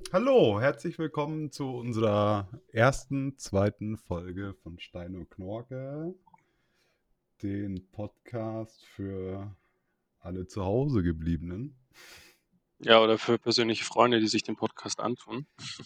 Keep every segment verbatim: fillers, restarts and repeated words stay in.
Hallo, herzlich willkommen zu unserer ersten, zweiten Folge von Stein und Knorke, den Podcast für alle zu Hause gebliebenen. Ja, oder für persönliche Freunde, die sich den Podcast antun.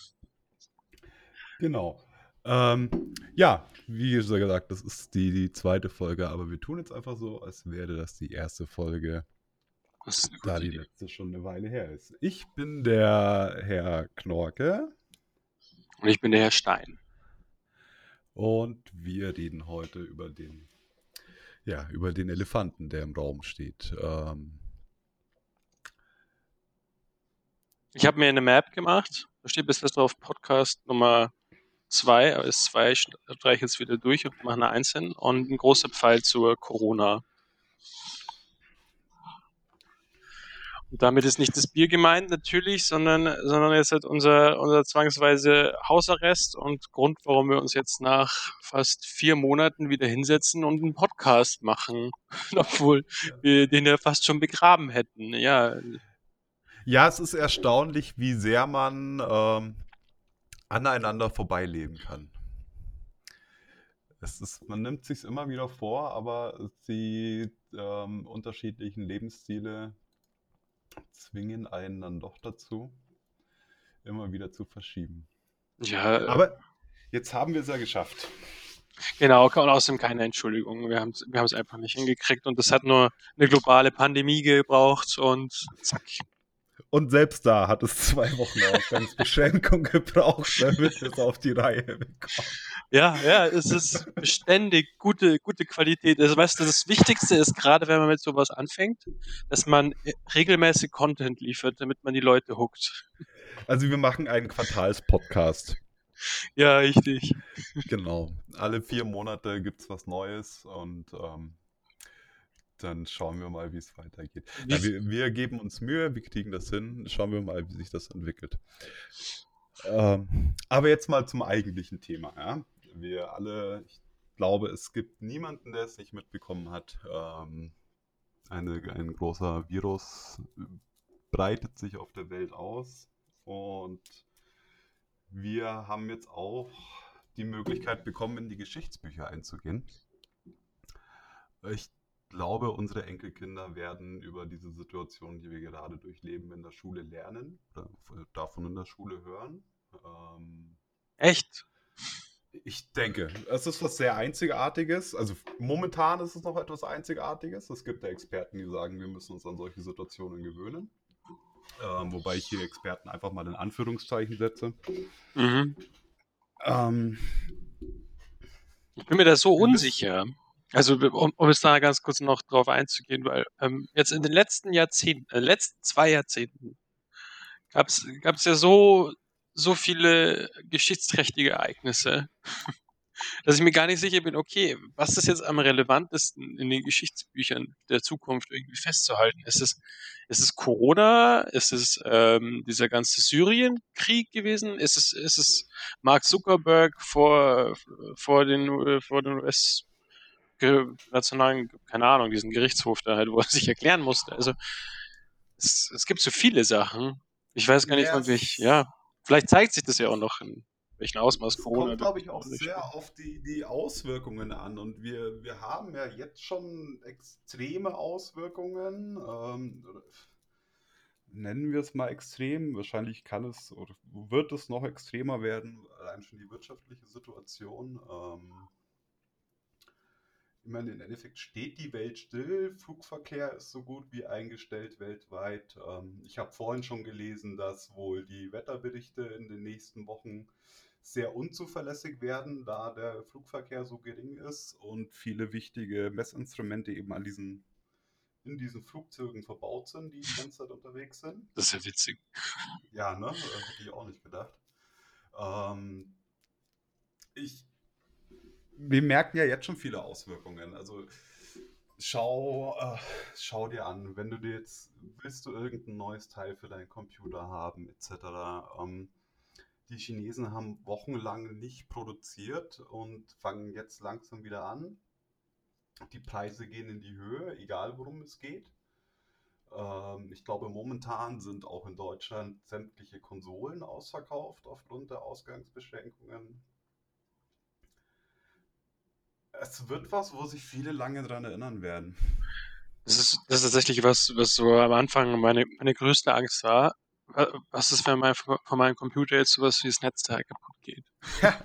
Genau. Ähm, ja, wie schon gesagt, das ist die, die zweite Folge, aber wir tun jetzt einfach so, als wäre das die erste Folge, Das ist eine da gute die Idee. letzte schon eine Weile her ist. Ich bin der Herr Knorke Und ich bin der Herr Stein. und wir reden heute über den, ja, über den Elefanten, der im Raum steht. Ähm, Ich habe mir eine Map gemacht. Da steht bis jetzt drauf Podcast Nummer zwei, aber ist zwei, streiche ich jetzt wieder durch und mache eine eins hin. Und ein großer Pfeil zur Corona. Und damit ist nicht das Bier gemeint, natürlich, sondern, sondern jetzt halt unser, unser zwangsweise Hausarrest und Grund, warum wir uns jetzt nach fast vier Monaten wieder hinsetzen und einen Podcast machen. Obwohl wir den ja fast schon begraben hätten. Ja, Ja, es ist erstaunlich, wie sehr man ähm, aneinander vorbeileben kann. Es ist, man nimmt sich immer wieder vor, aber die ähm, unterschiedlichen Lebensstile zwingen einen dann doch dazu, immer wieder zu verschieben. ja, Aber jetzt haben wir es ja geschafft. genau, und außerdem keine Entschuldigung. Wir haben es wir haben's einfach nicht hingekriegt und das hat nur eine globale Pandemie gebraucht und zack. Und selbst da hat es zwei Wochen Ausgangsbeschränkung gebraucht, damit wir es auf die Reihe bekommen. Ja, ja, es ist beständig gute, gute Qualität. Also, weißt du, das Wichtigste ist gerade, wenn man mit sowas anfängt, dass man äh, regelmäßig Content liefert, damit man die Leute hookt. Also wir machen einen Quartalspodcast. Ja, richtig. Genau. Alle vier Monate gibt es was Neues und ähm, dann schauen wir mal, wie es weitergeht. Wie, Ja, wir, wir geben uns Mühe, wir kriegen das hin. Schauen wir mal, wie sich das entwickelt. Ähm, aber jetzt mal zum eigentlichen Thema. Ja? Wir alle, ich glaube, es gibt niemanden, der es nicht mitbekommen hat. Ähm, eine, ein großer Virus breitet sich auf der Welt aus und wir haben jetzt auch die Möglichkeit bekommen, in die Geschichtsbücher einzugehen. Ich glaube, unsere Enkelkinder werden über diese Situation, die wir gerade durchleben, in der Schule lernen oder davon in der Schule hören. Ähm, echt? ich denke, es ist was sehr Einzigartiges. Also momentan ist es noch etwas Einzigartiges. Es gibt ja Experten, die sagen, wir müssen uns an solche Situationen gewöhnen. Ähm, wobei ich hier Experten einfach mal in Anführungszeichen setze. Mhm. Ähm, Ich bin mir da so wir müssen, unsicher. Also, um, um jetzt da ganz kurz noch drauf einzugehen, weil ähm, jetzt in den letzten Jahrzehnten, äh, letzten zwei Jahrzehnten, gab's gab's ja so, so viele geschichtsträchtige Ereignisse, dass ich mir gar nicht sicher bin, okay, was ist jetzt am relevantesten in den Geschichtsbüchern der Zukunft irgendwie festzuhalten? Ist es, ist es Corona? Ist es ähm, dieser ganze Syrienkrieg gewesen? Ist es, ist es Mark Zuckerberg vor, vor den, äh, vor den U S Ge- nationalen, keine Ahnung, diesen Gerichtshof da halt, wo er sich erklären musste. Also es, es gibt so viele Sachen. Ich weiß gar nicht, ja, wann ich, es, ja, vielleicht zeigt sich das ja auch noch, in welchem Ausmaß es Corona kommt, glaube wirklich ich, eine auch Rolle sehr spielt. auf die, die Auswirkungen an. Und wir, wir haben ja jetzt schon extreme Auswirkungen. Ähm, oder nennen wir es mal extrem. Wahrscheinlich kann es oder wird es noch extremer werden, allein schon die wirtschaftliche Situation. Ähm, ich meine, im Endeffekt steht die Welt still. Flugverkehr ist so gut wie eingestellt weltweit. Ähm, ich habe vorhin schon gelesen, dass wohl die Wetterberichte in den nächsten Wochen sehr unzuverlässig werden, da der Flugverkehr so gering ist und viele wichtige Messinstrumente eben an diesen, in diesen Flugzeugen verbaut sind, die die ganze Zeit unterwegs sind. Das ist ja witzig. Ja, ne? Äh, Hätte ich auch nicht gedacht. Ähm, ich, wir merken ja jetzt schon viele Auswirkungen. Also schau, äh, schau dir an, wenn du dir jetzt, willst du irgendein neues Teil für deinen Computer haben, et cetera. Ähm, die Chinesen haben wochenlang nicht produziert und fangen jetzt langsam wieder an. Die Preise gehen in die Höhe, egal worum es geht. Ähm, ich glaube, momentan sind auch in Deutschland sämtliche Konsolen ausverkauft aufgrund der Ausgangsbeschränkungen. Es wird was, wo sich viele lange dran erinnern werden. Das ist, das ist tatsächlich was, was so am Anfang meine, meine größte Angst war. Wa- Was ist, wenn mein, von meinem Computer jetzt sowas wie das Netzteil kaputt geht? Ja.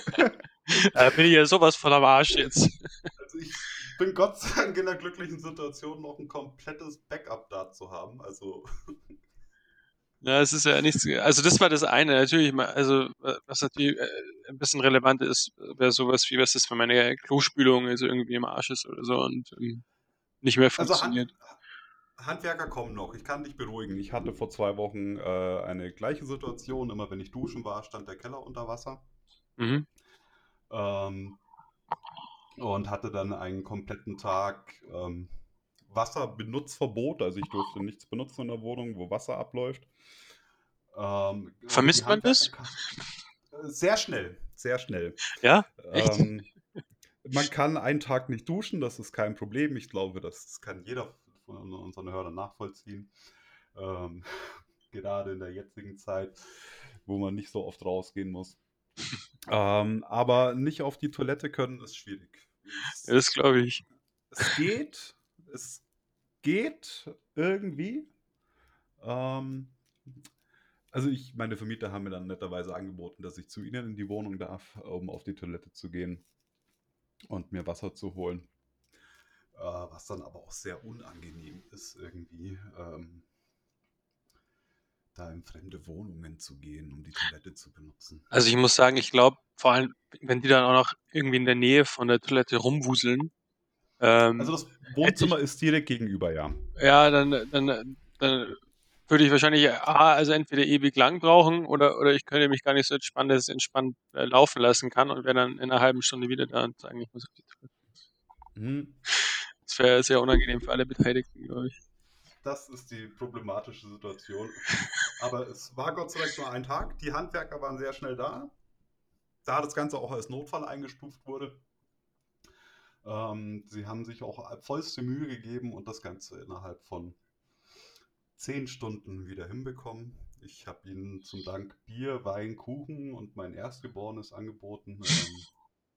Da bin ich ja sowas von am Arsch jetzt. Also ich bin Gott sei Dank in der glücklichen Situation, noch ein komplettes Backup da zu haben. Also, Ja, es ist ja nichts. Also das war das eine. Natürlich, ma- also äh, was natürlich äh, ein bisschen relevant ist, wäre sowas wie, was ist, wenn meine Klospülung also irgendwie im Arsch ist oder so und ähm, nicht mehr also Hand, funktioniert. Handwerker kommen noch. Ich kann dich beruhigen. Ich hatte vor zwei Wochen äh, eine gleiche Situation. Immer wenn ich duschen war, stand der Keller unter Wasser. Mhm. Ähm, und hatte dann einen kompletten Tag ähm, Wasserbenutzverbot. Also ich durfte nichts benutzen in der Wohnung, wo Wasser abläuft. Ähm, und die Vermisst man Handwerker das? kamen sehr schnell, sehr schnell. Ja? Echt? Ähm, Man kann einen Tag nicht duschen, das ist kein Problem. Ich glaube, das kann jeder von unseren Hörern nachvollziehen. Ähm, Gerade in der jetzigen Zeit, wo man nicht so oft rausgehen muss. Ähm, aber nicht auf die Toilette können ist schwierig. Ja, Es, das glaube ich. es geht, es geht irgendwie. Ähm, also ich, meine Vermieter haben mir dann netterweise angeboten, dass ich zu ihnen in die Wohnung darf, um auf die Toilette zu gehen und mir Wasser zu holen. Äh, was dann aber auch sehr unangenehm ist, irgendwie ähm, da in fremde Wohnungen zu gehen, um die Toilette zu benutzen. Also ich muss sagen, ich glaube, vor allem, wenn die dann auch noch irgendwie in der Nähe von der Toilette rumwuseln, Also ähm, das hätte ich, Wohnzimmer ist direkt gegenüber, ja. ja, dann, dann, dann würde ich wahrscheinlich A, also entweder ewig lang brauchen oder, oder ich könnte mich gar nicht so entspannen, dass es entspannt äh, laufen lassen kann und wäre dann in einer halben Stunde wieder da und sagen, ich muss auf die Toilette. Hm. Das wäre sehr unangenehm für alle Beteiligten, glaube ich. Das ist die problematische Situation. Aber es war Gott sei Dank nur ein Tag. Die Handwerker waren sehr schnell da. Da das Ganze auch als Notfall eingestuft wurde. Ähm, sie haben sich auch vollste Mühe gegeben und das Ganze innerhalb von zehn Stunden wieder hinbekommen. Ich habe ihnen zum Dank Bier, Wein, Kuchen und mein Erstgeborenes angeboten. Ähm,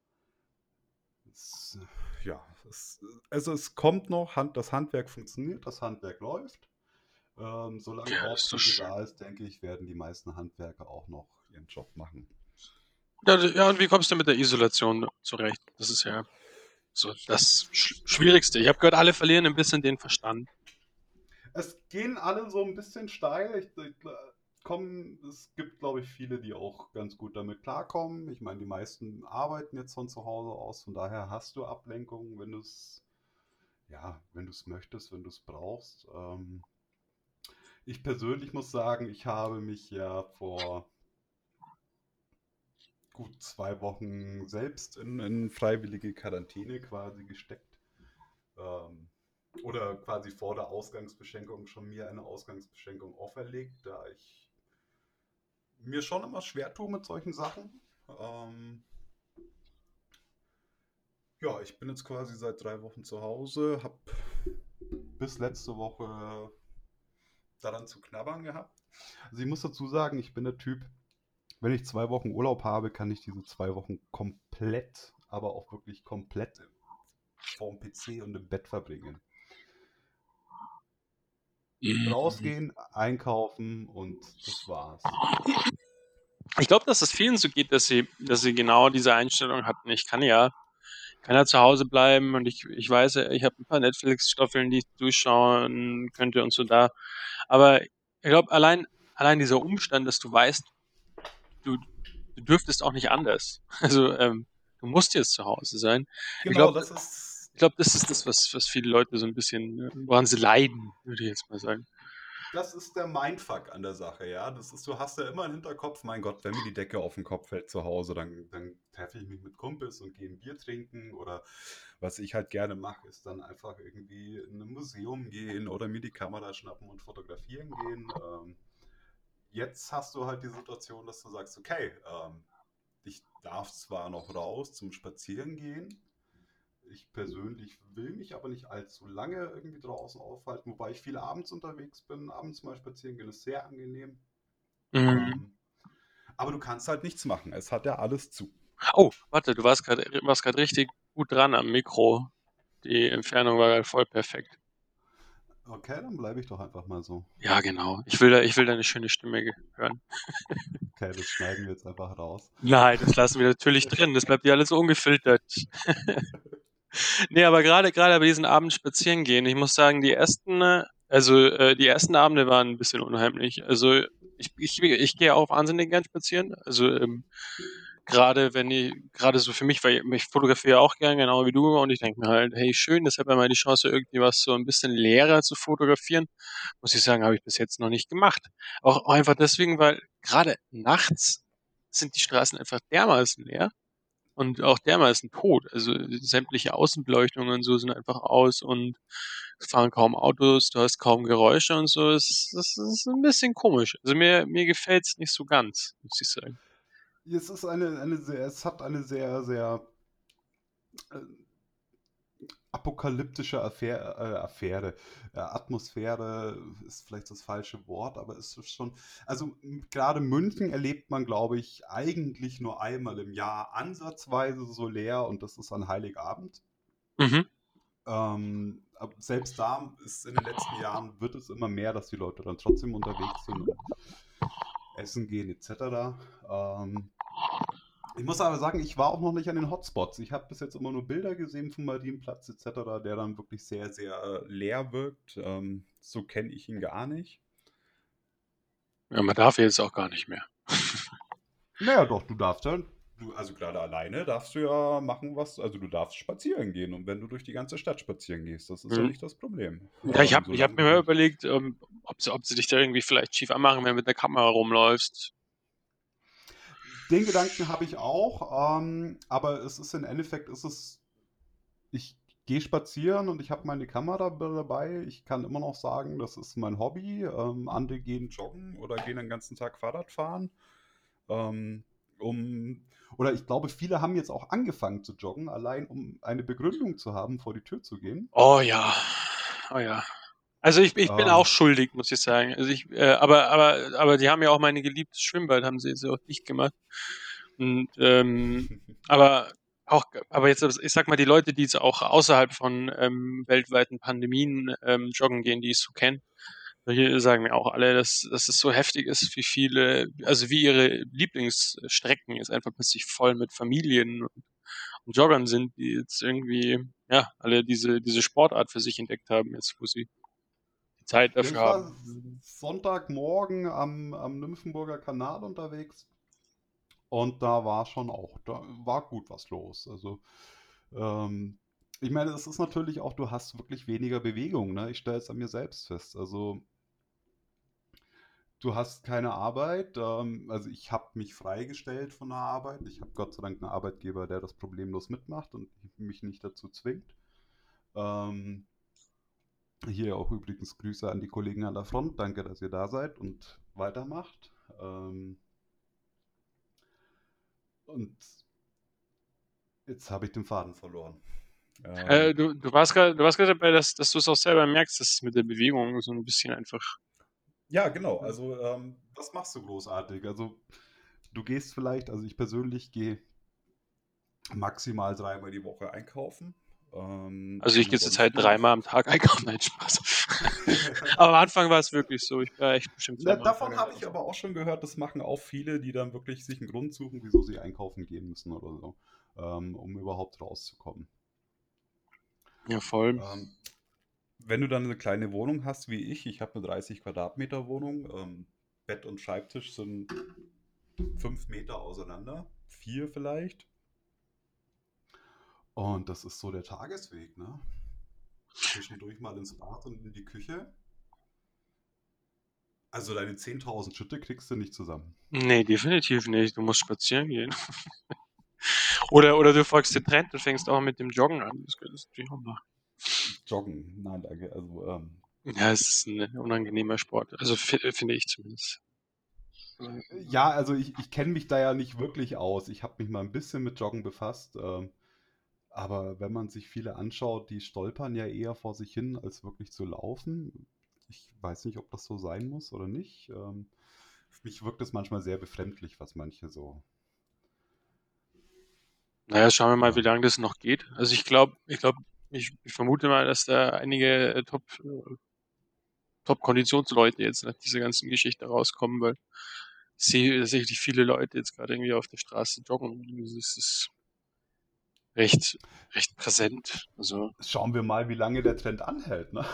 es, ja, es, also es kommt noch, Hand, das Handwerk funktioniert, das Handwerk läuft. Ähm, solange Ja, das ist doch Aufträge schön. da ist, denke ich, werden die meisten Handwerker auch noch ihren Job machen. Ja, d- ja, und wie kommst du mit der Isolation zurecht? Das ist ja so das Sch Schwierigste. Ich habe gehört, alle verlieren ein bisschen den Verstand. Es gehen alle so ein bisschen steil. Ich, ich, kommen, es gibt, glaube ich, viele, die auch ganz gut damit klarkommen. Ich meine, die meisten arbeiten jetzt von zu Hause aus, von daher hast du Ablenkung, wenn du es, ja, wenn du es möchtest, wenn du es brauchst. Ähm, ich persönlich muss sagen, ich habe mich ja vor gut zwei Wochen selbst in, in freiwillige Quarantäne quasi gesteckt. Ähm, oder quasi vor der Ausgangsbeschränkung schon mir eine Ausgangsbeschränkung auferlegt, da ich mir schon immer schwer tue mit solchen Sachen. Ähm, ja, ich bin jetzt quasi seit drei Wochen zu Hause, habe bis letzte Woche daran zu knabbern gehabt. Also ich muss dazu sagen, ich bin der Typ, wenn ich zwei Wochen Urlaub habe, kann ich diese zwei Wochen komplett, aber auch wirklich komplett vorm P C und im Bett verbringen. Mhm. Rausgehen, einkaufen und das war's. Ich glaube, dass es vielen so geht, dass sie, dass sie genau diese Einstellung hatten. Ich kann ja, kann ja zu Hause bleiben und ich, ich weiß, ja, ich habe ein paar Netflix-Staffeln, die ich durchschauen könnte und so da. Aber ich glaube, allein, allein dieser Umstand, dass du weißt, du, du dürftest auch nicht anders. Also, ähm, du musst jetzt zu Hause sein. Ich Genau, glaube, das ist ich glaube, das ist das, was, was viele Leute so ein bisschen, äh, woran sie leiden, würde ich jetzt mal sagen. Das ist der Mindfuck an der Sache, ja. Das ist, du hast ja immer im Hinterkopf, mein Gott, wenn mir die Decke auf den Kopf fällt zu Hause, dann, dann treffe ich mich mit Kumpels und gehe ein Bier trinken. Oder was ich halt gerne mache, ist dann einfach irgendwie in ein Museum gehen oder mir die Kamera schnappen und fotografieren gehen. Ähm, jetzt hast du halt die Situation, dass du sagst, okay, ähm, ich darf zwar noch raus zum Spazieren gehen, Ich persönlich will mich aber nicht allzu lange irgendwie draußen aufhalten, wobei ich viel abends unterwegs bin. Abends mal spazieren gehen ist sehr angenehm. Mhm. Ähm, aber du kannst halt nichts machen. Es hat ja alles zu. Oh, warte, du warst gerade warst gerade richtig gut dran am Mikro. Die Entfernung war gerade voll perfekt. Okay, dann bleibe ich doch einfach mal so. Ja, genau. Ich will da, ich will deine schöne Stimme ge- hören. Okay, das schneiden wir jetzt einfach raus. Nein, das lassen wir natürlich drin. Das bleibt ja alles so ungefiltert. Nee, aber gerade gerade bei diesen Abend spazieren gehen, ich muss sagen, die ersten, äh, also äh, die ersten Abende waren ein bisschen unheimlich. Also ich, ich, ich gehe auch wahnsinnig gern spazieren. Also ähm, gerade wenn ich, gerade so für mich, weil ich, ich fotografiere auch gern, genau wie du, und ich denke mir halt, hey, schön, deshalb mal die Chance, irgendwie was so ein bisschen leerer zu fotografieren. Muss ich sagen, habe ich bis jetzt noch nicht gemacht. Auch, auch einfach deswegen, weil gerade nachts sind die Straßen einfach dermaßen leer und auch dermaßen tot. Also sämtliche Außenbeleuchtungen und so sind einfach aus und es fahren kaum Autos, du hast kaum Geräusche und so. Es, es ist ein bisschen komisch. Also mir, mir gefällt es nicht so ganz, muss ich sagen. Es ist eine, eine sehr, es hat eine sehr, sehr äh, apokalyptische Affäre, äh, Affäre. Äh, Atmosphäre ist vielleicht das falsche Wort, aber es ist schon, also m- gerade München erlebt man, glaube ich, eigentlich nur einmal im Jahr ansatzweise so leer und das ist an Heiligabend. Mhm. Ähm, ab- selbst da ist in den letzten Jahren wird es immer mehr, dass die Leute dann trotzdem unterwegs sind und essen gehen et cetera. Ähm, ich muss aber sagen, ich war auch noch nicht an den Hotspots. Ich habe bis jetzt immer nur Bilder gesehen vom Marienplatz et cetera, der dann wirklich sehr, sehr äh, leer wirkt. Ähm, so kenne ich ihn gar nicht. Ja, man darf jetzt auch gar nicht mehr. Naja, doch, du darfst ja, du, also gerade alleine darfst du ja machen, was, also du darfst spazieren gehen. Und wenn du durch die ganze Stadt spazieren gehst, das ist ja Mhm. nicht das Problem. Ja, ich Ähm, habe ich hab solange mir du mal nicht. überlegt, ähm, ob sie, ob sie dich da irgendwie vielleicht schief anmachen, wenn du mit der Kamera rumläufst. Den Gedanken habe ich auch, ähm, aber es ist im Endeffekt, ist es, ich gehe spazieren und ich habe meine Kamera dabei. Ich kann immer noch sagen, das ist mein Hobby. Ähm, andere gehen joggen oder gehen den ganzen Tag Fahrrad fahren. Ähm, um, oder ich glaube, viele haben jetzt auch angefangen zu joggen, allein um eine Begründung zu haben, vor die Tür zu gehen. Oh ja, oh ja. Also ich, ich bin auch Ähm, schuldig, muss ich sagen. Also ich, äh, aber, aber, aber die haben ja auch meine geliebtes Schwimmbad, haben sie jetzt auch dicht gemacht. Und ähm, aber auch, aber jetzt, ich sag mal, die Leute, die jetzt auch außerhalb von ähm, weltweiten Pandemien ähm, joggen gehen, die ich so kenne, die sagen mir auch alle, dass, dass es so heftig ist, wie viele, also wie ihre Lieblingsstrecken jetzt einfach plötzlich voll mit Familien und, und Joggern sind, die jetzt irgendwie, ja, alle diese, diese Sportart für sich entdeckt haben, jetzt wo sie die Zeit ja, dafür ich war haben. Sonntagmorgen am, am Nymphenburger Kanal unterwegs und da war schon auch, da war gut was los. Also, ähm, ich meine, es ist natürlich auch, du hast wirklich weniger Bewegung, ne? Ich stelle es an mir selbst fest. Also, du hast keine Arbeit. Ähm, also ich habe mich freigestellt von der Arbeit. Ich habe Gott sei Dank einen Arbeitgeber, der das problemlos mitmacht und mich nicht dazu zwingt. Ähm, hier auch übrigens Grüße an die Kollegen an der Front. Danke, dass ihr da seid und weitermacht. Ähm, und jetzt habe ich den Faden verloren. Äh, Ähm, du, du warst gerade, du warst gerade dabei, dass, dass du es auch selber merkst, dass es mit der Bewegung so ein bisschen einfach. ja, genau. Also ähm, was machst du großartig? Also du gehst vielleicht, also ich persönlich gehe maximal dreimal die Woche einkaufen. Ähm, Also ich gehe zurzeit ansonsten dreimal am Tag einkaufen, nein, Spaß. Aber am Anfang war es wirklich so. Ich war echt bestimmt Na, zweimal am Tag davon habe ich einkaufen. aber auch schon gehört, das machen auch viele, die dann wirklich sich einen Grund suchen, wieso sie einkaufen gehen müssen oder so, ähm, um überhaupt rauszukommen. Ja, voll. Ähm, wenn du dann eine kleine Wohnung hast wie ich, ich habe eine dreißig Quadratmeter Wohnung, ähm, Bett und Schreibtisch sind fünf Meter auseinander, vier vielleicht. Und das ist so der Tagesweg, ne? Zwischendurch mal ins Bad und in die Küche. Also deine zehntausend Schritte kriegst du nicht zusammen. Nee, definitiv nicht. Du musst spazieren gehen. Oder, oder du folgst den Trend und fängst auch mit dem Joggen an. Das könntest du natürlich auch machen. Joggen, nein, danke. Also ähm, Ja, es ist ein unangenehmer Sport. Also fi- finde ich zumindest. ja, also ich, ich kenne mich da ja nicht wirklich aus. Ich habe mich mal ein bisschen mit Joggen befasst. Ähm, Aber wenn man sich viele anschaut, die stolpern ja eher vor sich hin, als wirklich zu laufen. Ich weiß nicht, ob das so sein muss oder nicht. Ähm, für mich wirkt es manchmal sehr befremdlich, was manche so. Naja, schauen wir mal, wie Ähm, lange das noch geht. Also ich glaube, ich glaube, ich, ich vermute mal, dass da einige äh, Top, äh, Top-Konditionsleute jetzt nach dieser ganzen Geschichte rauskommen, weil ich sehe tatsächlich viele Leute jetzt gerade irgendwie auf der Straße joggen. Das ist recht, recht präsent. Also Schauen wir mal, wie lange der Trend anhält, ne?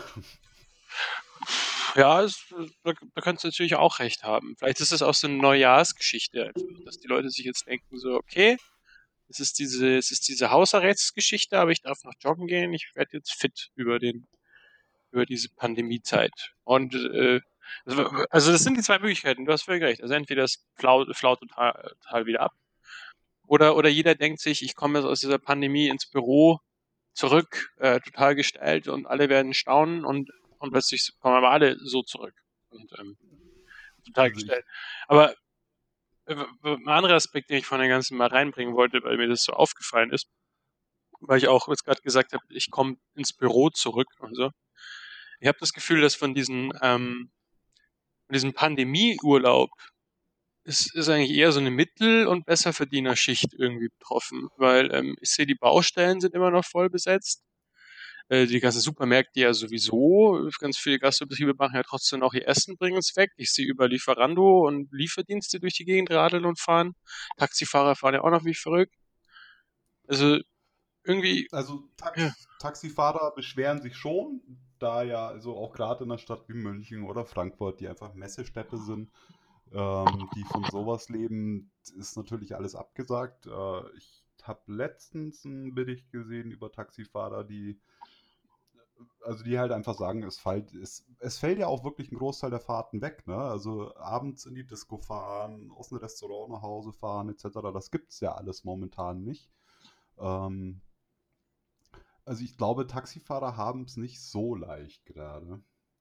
ja, es, da, da könntest du natürlich auch recht haben. Vielleicht ist es auch so eine Neujahrsgeschichte einfach, dass die Leute sich jetzt denken so, okay, es ist diese, es ist diese Hausarrestsgeschichte, aber ich darf noch joggen gehen. Ich werde jetzt fit über den, über diese Pandemiezeit. Und äh, also also das sind die zwei Möglichkeiten. Du hast völlig recht. Also entweder es flaut, flaut total, total wieder ab, oder oder jeder denkt sich, ich komme jetzt aus dieser Pandemie ins Büro zurück, äh, total gestellt und alle werden staunen und und plötzlich kommen aber alle so zurück und ähm, total Also ich, gestellt. Aber äh, ein anderer Aspekt, den ich von dem Ganzen mal reinbringen wollte, weil mir das so aufgefallen ist, weil ich auch jetzt gerade gesagt habe, ich komme ins Büro zurück und so. Ich habe das Gefühl, dass von diesen, ähm, von diesem Pandemieurlaub ist, ist eigentlich eher so eine Mittel- und Besserverdienerschicht irgendwie betroffen, weil ähm, ich sehe, die Baustellen sind immer noch voll besetzt. Äh, die ganzen Supermärkte ja sowieso. Ganz viele Gastbetriebe machen ja trotzdem noch ihr Essen, bringen es weg. Ich sehe über Lieferando und Lieferdienste durch die Gegend radeln und fahren. Taxifahrer fahren ja auch noch wie verrückt. Also irgendwie, also ja. Tax, Taxifahrer beschweren sich schon, da ja also auch gerade in einer Stadt wie München oder Frankfurt, die einfach Messestädte sind, ähm, die von sowas leben, ist natürlich alles abgesagt. Äh, ich habe letztens einen Bericht gesehen über Taxifahrer, die also die halt einfach sagen, es fällt, es, es fällt ja auch wirklich ein Großteil der Fahrten weg, ne? Also abends in die Disco fahren, aus dem Restaurant nach Hause fahren, et cetera. Das gibt's ja alles momentan nicht. Ähm, also ich glaube, Taxifahrer haben es nicht so leicht gerade.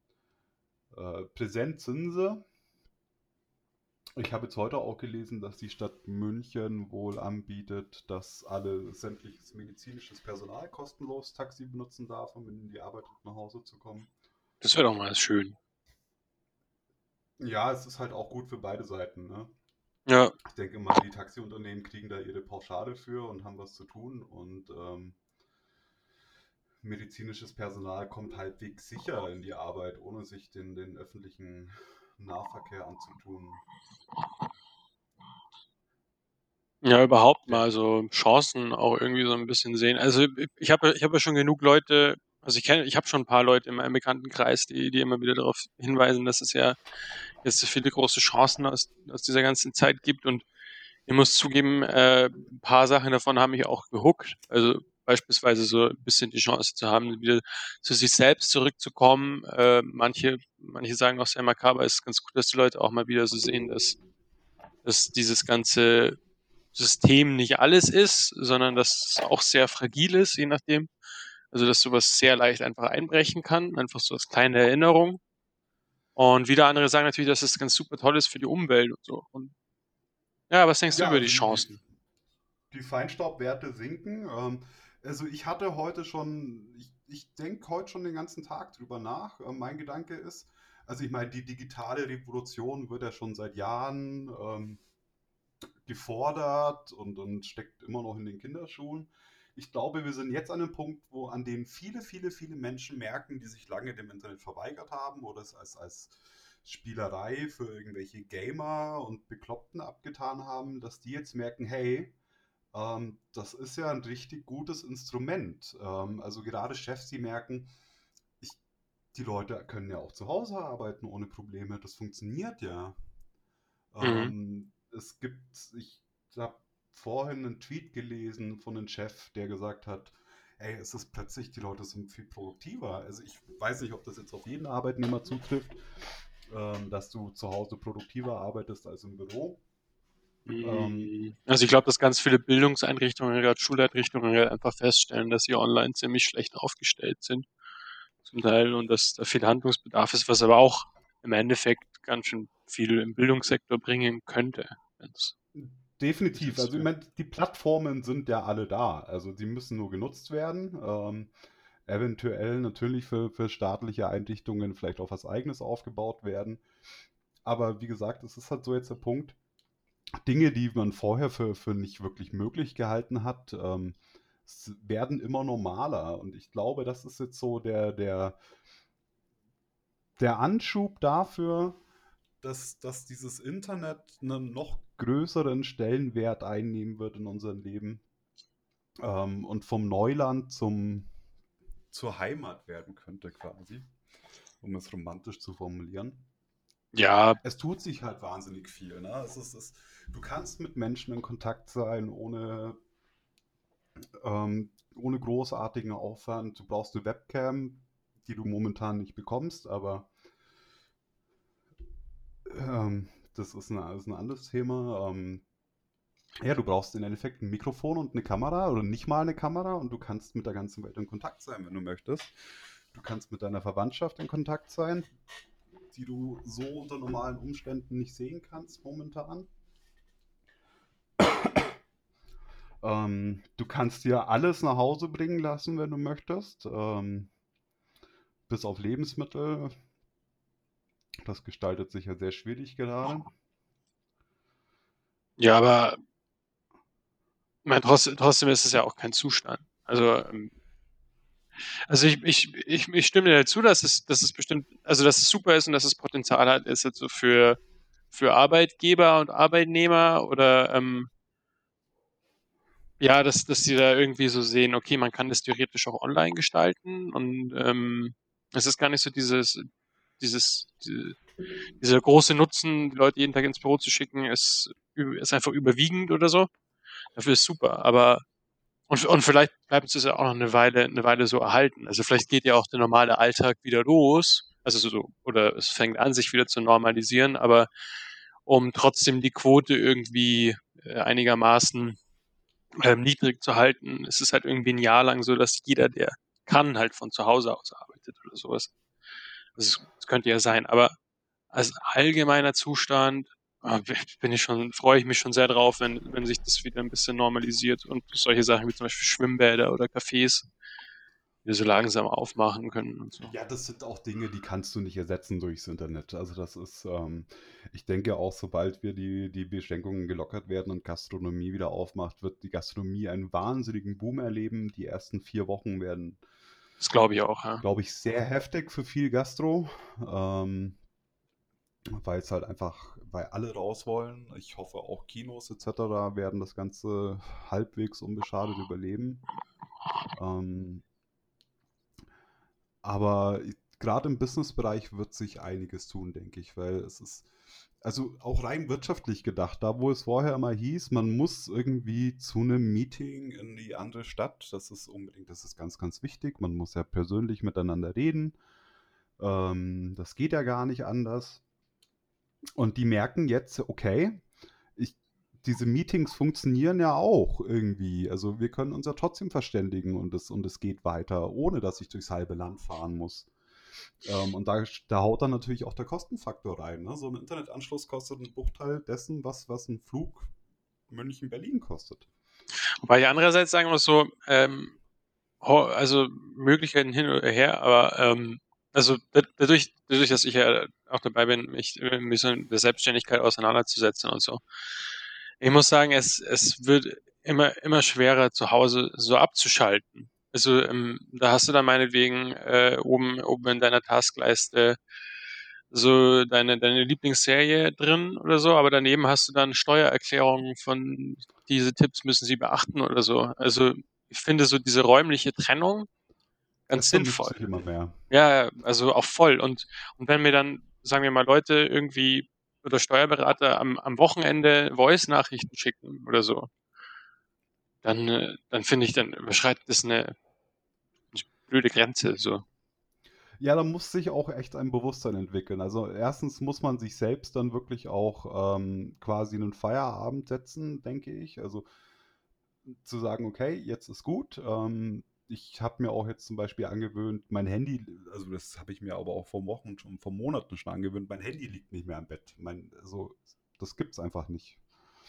Äh, präsent sind sie. Ich habe jetzt heute auch gelesen, dass die Stadt München wohl anbietet, dass alle sämtliches medizinisches Personal kostenlos Taxi benutzen darf, um in die Arbeit und nach Hause zu kommen. Das wäre doch mal schön. Ja, es ist halt auch gut für beide Seiten, ne? Ja, Ich denke mal, die Taxiunternehmen kriegen da ihre Pauschale für und haben was zu tun und ähm, medizinisches Personal kommt halbwegs sicher in die Arbeit, ohne sich den, den öffentlichen Nahverkehr anzutun. ja, überhaupt Der, mal so Chancen auch irgendwie so ein bisschen sehen. Also ich habe ich habe ja schon genug Leute, also ich kenne, ich habe schon ein paar Leute in meinem Bekanntenkreis, die, die immer wieder darauf hinweisen, dass es ja jetzt so viele große Chancen aus, aus dieser ganzen Zeit gibt. Und ich muss zugeben, äh, ein paar Sachen davon haben mich auch gehuckt. Also beispielsweise so ein bisschen die Chance zu haben, wieder zu sich selbst zurückzukommen. Äh, manche, manche sagen auch sehr makaber, es ist ganz gut, dass die Leute auch mal wieder so sehen, dass, dass dieses ganze System nicht alles ist, sondern dass es auch sehr fragil ist, je nachdem. Also dass sowas sehr leicht einfach einbrechen kann, einfach so als kleine Erinnerung. Und wieder andere sagen natürlich, dass es ganz super toll ist für die Umwelt und so. Und ja, was denkst du ja, über die also die, die, Chancen? die Feinstaubwerte sinken. Ähm, also ich hatte heute schon, ich, ich denke heute schon den ganzen Tag drüber nach. Ähm, mein Gedanke ist, also ich meine, die digitale Revolution wird ja schon seit Jahren ähm, gefordert und, und steckt immer noch in den Kinderschuhen. Ich glaube, wir sind jetzt an einem Punkt, wo an dem viele, viele, viele Menschen merken, die sich lange dem Internet verweigert haben oder es als, als Spielerei für irgendwelche Gamer und Bekloppten abgetan haben, dass die jetzt merken, hey, ähm, das ist ja ein richtig gutes Instrument. Ähm, also gerade Chefs, die merken, ich, die Leute können ja auch zu Hause arbeiten ohne Probleme. Das funktioniert ja. Mhm. Ähm, es gibt, ich habe vorhin einen Tweet gelesen von einem Chef, der gesagt hat, ey, es ist plötzlich, die Leute sind viel produktiver. Also ich weiß nicht, ob das jetzt auf jeden Arbeitnehmer zutrifft, ähm, dass du zu Hause produktiver arbeitest als im Büro. Ähm, Mm, Also ich glaube, dass ganz viele Bildungseinrichtungen, gerade Schuleinrichtungen, halt einfach feststellen, dass sie online ziemlich schlecht aufgestellt sind, zum Teil, und dass da viel Handlungsbedarf ist, was aber auch im Endeffekt ganz schön viel im Bildungssektor bringen könnte. Wenn's- Das definitiv. ist, Also ich äh, meine, die Plattformen sind ja alle da. Also sie müssen nur genutzt werden. Ähm, eventuell natürlich für, für staatliche Einrichtungen vielleicht auch was Eigenes aufgebaut werden. Aber wie gesagt, es ist halt so jetzt der Punkt, Dinge, die man vorher für, für nicht wirklich möglich gehalten hat, ähm, s- werden immer normaler. Und ich glaube, das ist jetzt so der, der, der Anschub dafür, dass, dass dieses Internet einen noch größeren Stellenwert einnehmen wird in unserem Leben, ähm, und vom Neuland zum, zur Heimat werden könnte quasi, um es romantisch zu formulieren. ja, Es tut sich halt wahnsinnig viel. Ne? Es ist, es, du kannst mit Menschen in Kontakt sein, ohne, ähm, ohne großartigen Aufwand. Du brauchst eine Webcam, die du momentan nicht bekommst, aber ähm, das ist, eine, ist ein anderes Thema. Ähm, ja, du brauchst im Endeffekt ein Mikrofon und eine Kamera oder nicht mal eine Kamera und du kannst mit der ganzen Welt in Kontakt sein, wenn du möchtest. Du kannst mit deiner Verwandtschaft in Kontakt sein, die du so unter normalen Umständen nicht sehen kannst momentan. Ähm, du kannst dir alles nach Hause bringen lassen, wenn du möchtest, ähm, bis auf Lebensmittel. Das gestaltet sich ja sehr schwierig gerade. ja, aber ich meine, trotzdem, trotzdem ist es ja auch kein Zustand. Also, ähm, also ich, ich, ich, ich stimme dir dazu, dass es, dass es bestimmt, also dass es super ist und dass es Potenzial hat, ist jetzt so für, für Arbeitgeber und Arbeitnehmer oder ähm, ja, dass, dass die da irgendwie so sehen, okay, man kann das theoretisch auch online gestalten und ähm, es ist gar nicht so dieses, dieses, die, dieser große Nutzen, die Leute jeden Tag ins Büro zu schicken, ist, ü- ist einfach überwiegend oder so. Dafür ist super, aber und, und vielleicht bleibt es ja auch noch eine Weile, eine Weile so erhalten. Also vielleicht geht ja auch der normale Alltag wieder los, also so, so- oder es fängt an, sich wieder zu normalisieren, aber um trotzdem die Quote irgendwie äh, einigermaßen ähm, niedrig zu halten, ist es halt irgendwie ein Jahr lang so, dass jeder, der kann, halt von zu Hause aus arbeitet oder sowas. Das, das könnte ja sein, aber als allgemeiner Zustand äh, bin ich schon, freue ich mich schon sehr drauf, wenn, wenn sich das wieder ein bisschen normalisiert und solche Sachen wie zum Beispiel Schwimmbäder oder Cafés wieder so langsam aufmachen können und so. Ja, das sind auch Dinge, die kannst du nicht ersetzen durchs Internet. Also das ist, ähm, ich denke auch, sobald wir die, die Beschränkungen gelockert werden und Gastronomie wieder aufmacht, wird die Gastronomie einen wahnsinnigen Boom erleben. Die ersten vier Wochen werden, Das glaube ich auch, ja. glaube ich, sehr heftig für viel Gastro, ähm, weil es halt einfach, weil alle raus wollen. Ich hoffe auch Kinos et cetera werden das Ganze halbwegs unbeschadet überleben. Ähm, Aber gerade im Businessbereich wird sich einiges tun, denke ich, weil es ist, also auch rein wirtschaftlich gedacht, da wo es vorher immer hieß, man muss irgendwie zu einem Meeting in die andere Stadt, das ist unbedingt, das ist ganz, ganz wichtig, man muss ja persönlich miteinander reden, ähm, das geht ja gar nicht anders. Und die merken jetzt, okay, ich, diese Meetings funktionieren ja auch irgendwie. Also wir können uns ja trotzdem verständigen und es, und es geht weiter, ohne dass ich durchs halbe Land fahren muss. Ähm, und da, da haut dann natürlich auch der Kostenfaktor rein. Ne? So ein Internetanschluss kostet einen Bruchteil dessen, was, was ein Flug München-Berlin kostet. Wobei ich andererseits sagen muss, so, ähm, ho- also Möglichkeiten hin oder her, aber ähm, also da- dadurch, dadurch, dass ich ja auch dabei bin, mich äh, ein bisschen mit der Selbstständigkeit auseinanderzusetzen und so. Ich muss sagen, es, es wird immer, immer schwerer, zu Hause so abzuschalten. Also ähm, da hast du dann meinetwegen äh, oben, oben in deiner Taskleiste so deine, deine Lieblingsserie drin oder so, aber daneben hast du dann Steuererklärungen von diese Tipps müssen Sie beachten oder so. Also ich finde so diese räumliche Trennung ganz Es vermischt sinnvoll. sich immer mehr. Ja, ja, also auch voll. Und, und wenn mir dann, sagen wir mal, Leute irgendwie oder Steuerberater am, am Wochenende Voice-Nachrichten schicken oder so, dann, äh, dann finde ich, dann überschreitet das eine blöde Grenze. So. Ja, da muss sich auch echt ein Bewusstsein entwickeln. Also erstens muss man sich selbst dann wirklich auch ähm, quasi einen Feierabend setzen, denke ich. Also zu sagen, okay, jetzt ist gut. Ähm, ich habe mir auch jetzt zum Beispiel angewöhnt, mein Handy, also das habe ich mir aber auch vor Wochen schon, vor Monaten schon angewöhnt, mein Handy liegt nicht mehr am Bett. Mein, also das gibt's einfach nicht.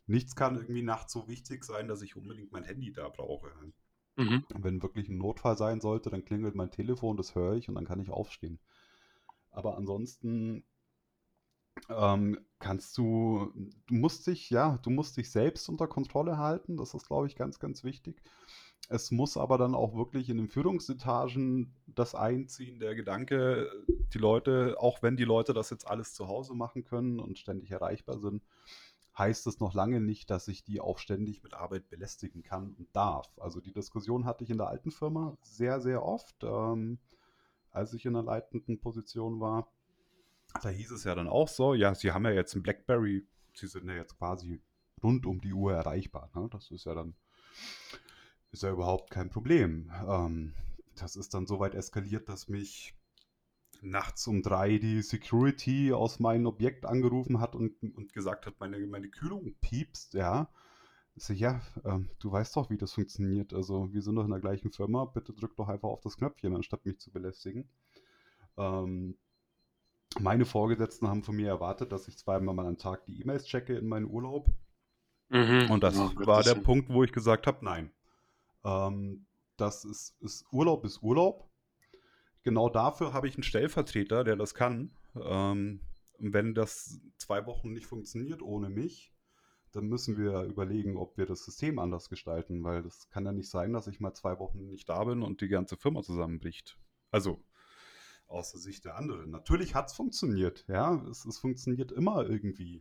nichts kann irgendwie nachts so wichtig sein, dass ich unbedingt mein Handy da brauche. Mhm. Und wenn wirklich ein Notfall sein sollte, dann klingelt mein Telefon, das höre ich und dann kann ich aufstehen. Aber ansonsten ähm, kannst du, du musst dich, ja, du musst dich selbst unter Kontrolle halten. Das ist, glaube ich, ganz, ganz wichtig. Es muss aber dann auch wirklich in den Führungsetagen das einziehen, der Gedanke, die Leute, auch wenn die Leute das jetzt alles zu Hause machen können und ständig erreichbar sind, heißt es noch lange nicht, dass ich die auch ständig mit Arbeit belästigen kann und darf. Also die Diskussion hatte ich in der alten Firma sehr, sehr oft, ähm, als ich in einer leitenden Position war. Da hieß es ja dann auch so, ja, Sie haben ja jetzt ein BlackBerry, Sie sind ja jetzt quasi rund um die Uhr erreichbar. Ne? Das ist ja dann ist ja überhaupt kein Problem. Ähm, das ist dann so weit eskaliert, dass mich nachts um drei die Security aus meinem Objekt angerufen hat und, und gesagt hat, meine, meine Kühlung piepst, ja. Ich so, ja, ähm, du weißt doch, wie das funktioniert. Also wir sind doch in der gleichen Firma, bitte drück doch einfach auf das Knöpfchen, anstatt mich zu belästigen. Ähm, meine Vorgesetzten haben von mir erwartet, dass ich zweimal mal am Tag die E-Mails checke in meinen Urlaub. Mhm. Und das Oh, war Gottes der Willen. Punkt, wo ich gesagt habe, nein. Ähm, das ist, ist Urlaub ist Urlaub. Genau dafür habe ich einen Stellvertreter, der das kann. Ähm, wenn das zwei Wochen nicht funktioniert ohne mich, dann müssen wir überlegen, ob wir das System anders gestalten, weil das kann ja nicht sein, dass ich mal zwei Wochen nicht da bin und die ganze Firma zusammenbricht. Also aus der Sicht der anderen. Natürlich hat es funktioniert, ja, es, es funktioniert immer irgendwie.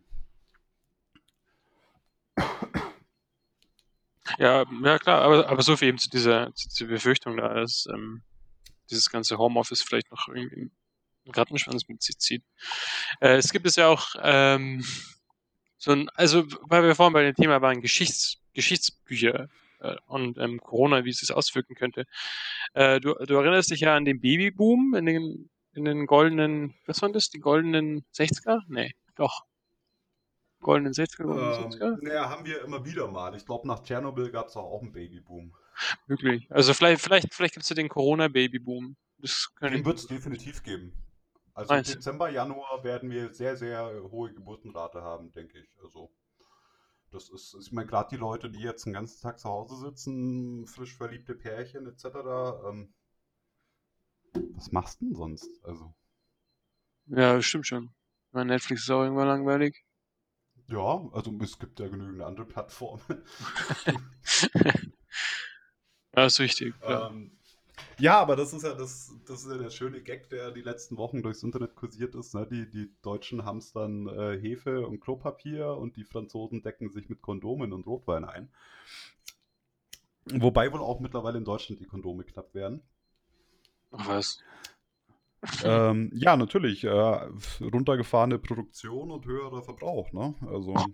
Ja, ja klar, aber, aber so viel eben zu dieser, zu dieser Befürchtung da, dass ähm, dieses ganze Homeoffice vielleicht noch irgendwie einen Rattenschwanz mit sich zieht. Äh, es gibt es ja auch ähm, so ein, also weil wir vorhin bei dem Thema waren, Geschichts, Geschichtsbücher äh, und ähm, Corona, wie es sich auswirken könnte. Äh, du, du erinnerst dich ja an den Babyboom in den, in den goldenen, was waren das, die goldenen sechziger? Nee, doch, goldenen sechziger, goldenen Ähm, siebziger? naja, haben wir immer wieder mal. Ich glaube, nach Tschernobyl gab es auch, auch einen Babyboom. Wirklich. Also vielleicht, vielleicht, vielleicht gibt es ja den Corona-Babyboom. Das kann ich Den mir wird gut es vorstellen. definitiv geben. Also Meinst du? Dezember, Januar werden wir sehr, sehr hohe Geburtenrate haben, denke ich. Also das ist, ich meine, gerade die Leute, die jetzt den ganzen Tag zu Hause sitzen, frisch verliebte Pärchen et cetera. Ähm, was machst du denn sonst? Also Ja, stimmt schon. Ich meine, Netflix ist auch irgendwann langweilig. ja, also es gibt ja genügend andere Plattformen. Ja, ist wichtig, klar. ähm, ja, aber das ist ja das, das ist ja der schöne Gag, der die letzten Wochen durchs Internet kursiert ist. Ne? Die, die Deutschen hamstern äh, Hefe und Klopapier und die Franzosen decken sich mit Kondomen und Rotwein ein. Wobei wohl auch mittlerweile in Deutschland die Kondome knapp werden. Ach was. Ähm, ja, natürlich. Äh, runtergefahrene Produktion und höherer Verbrauch. Ne? Also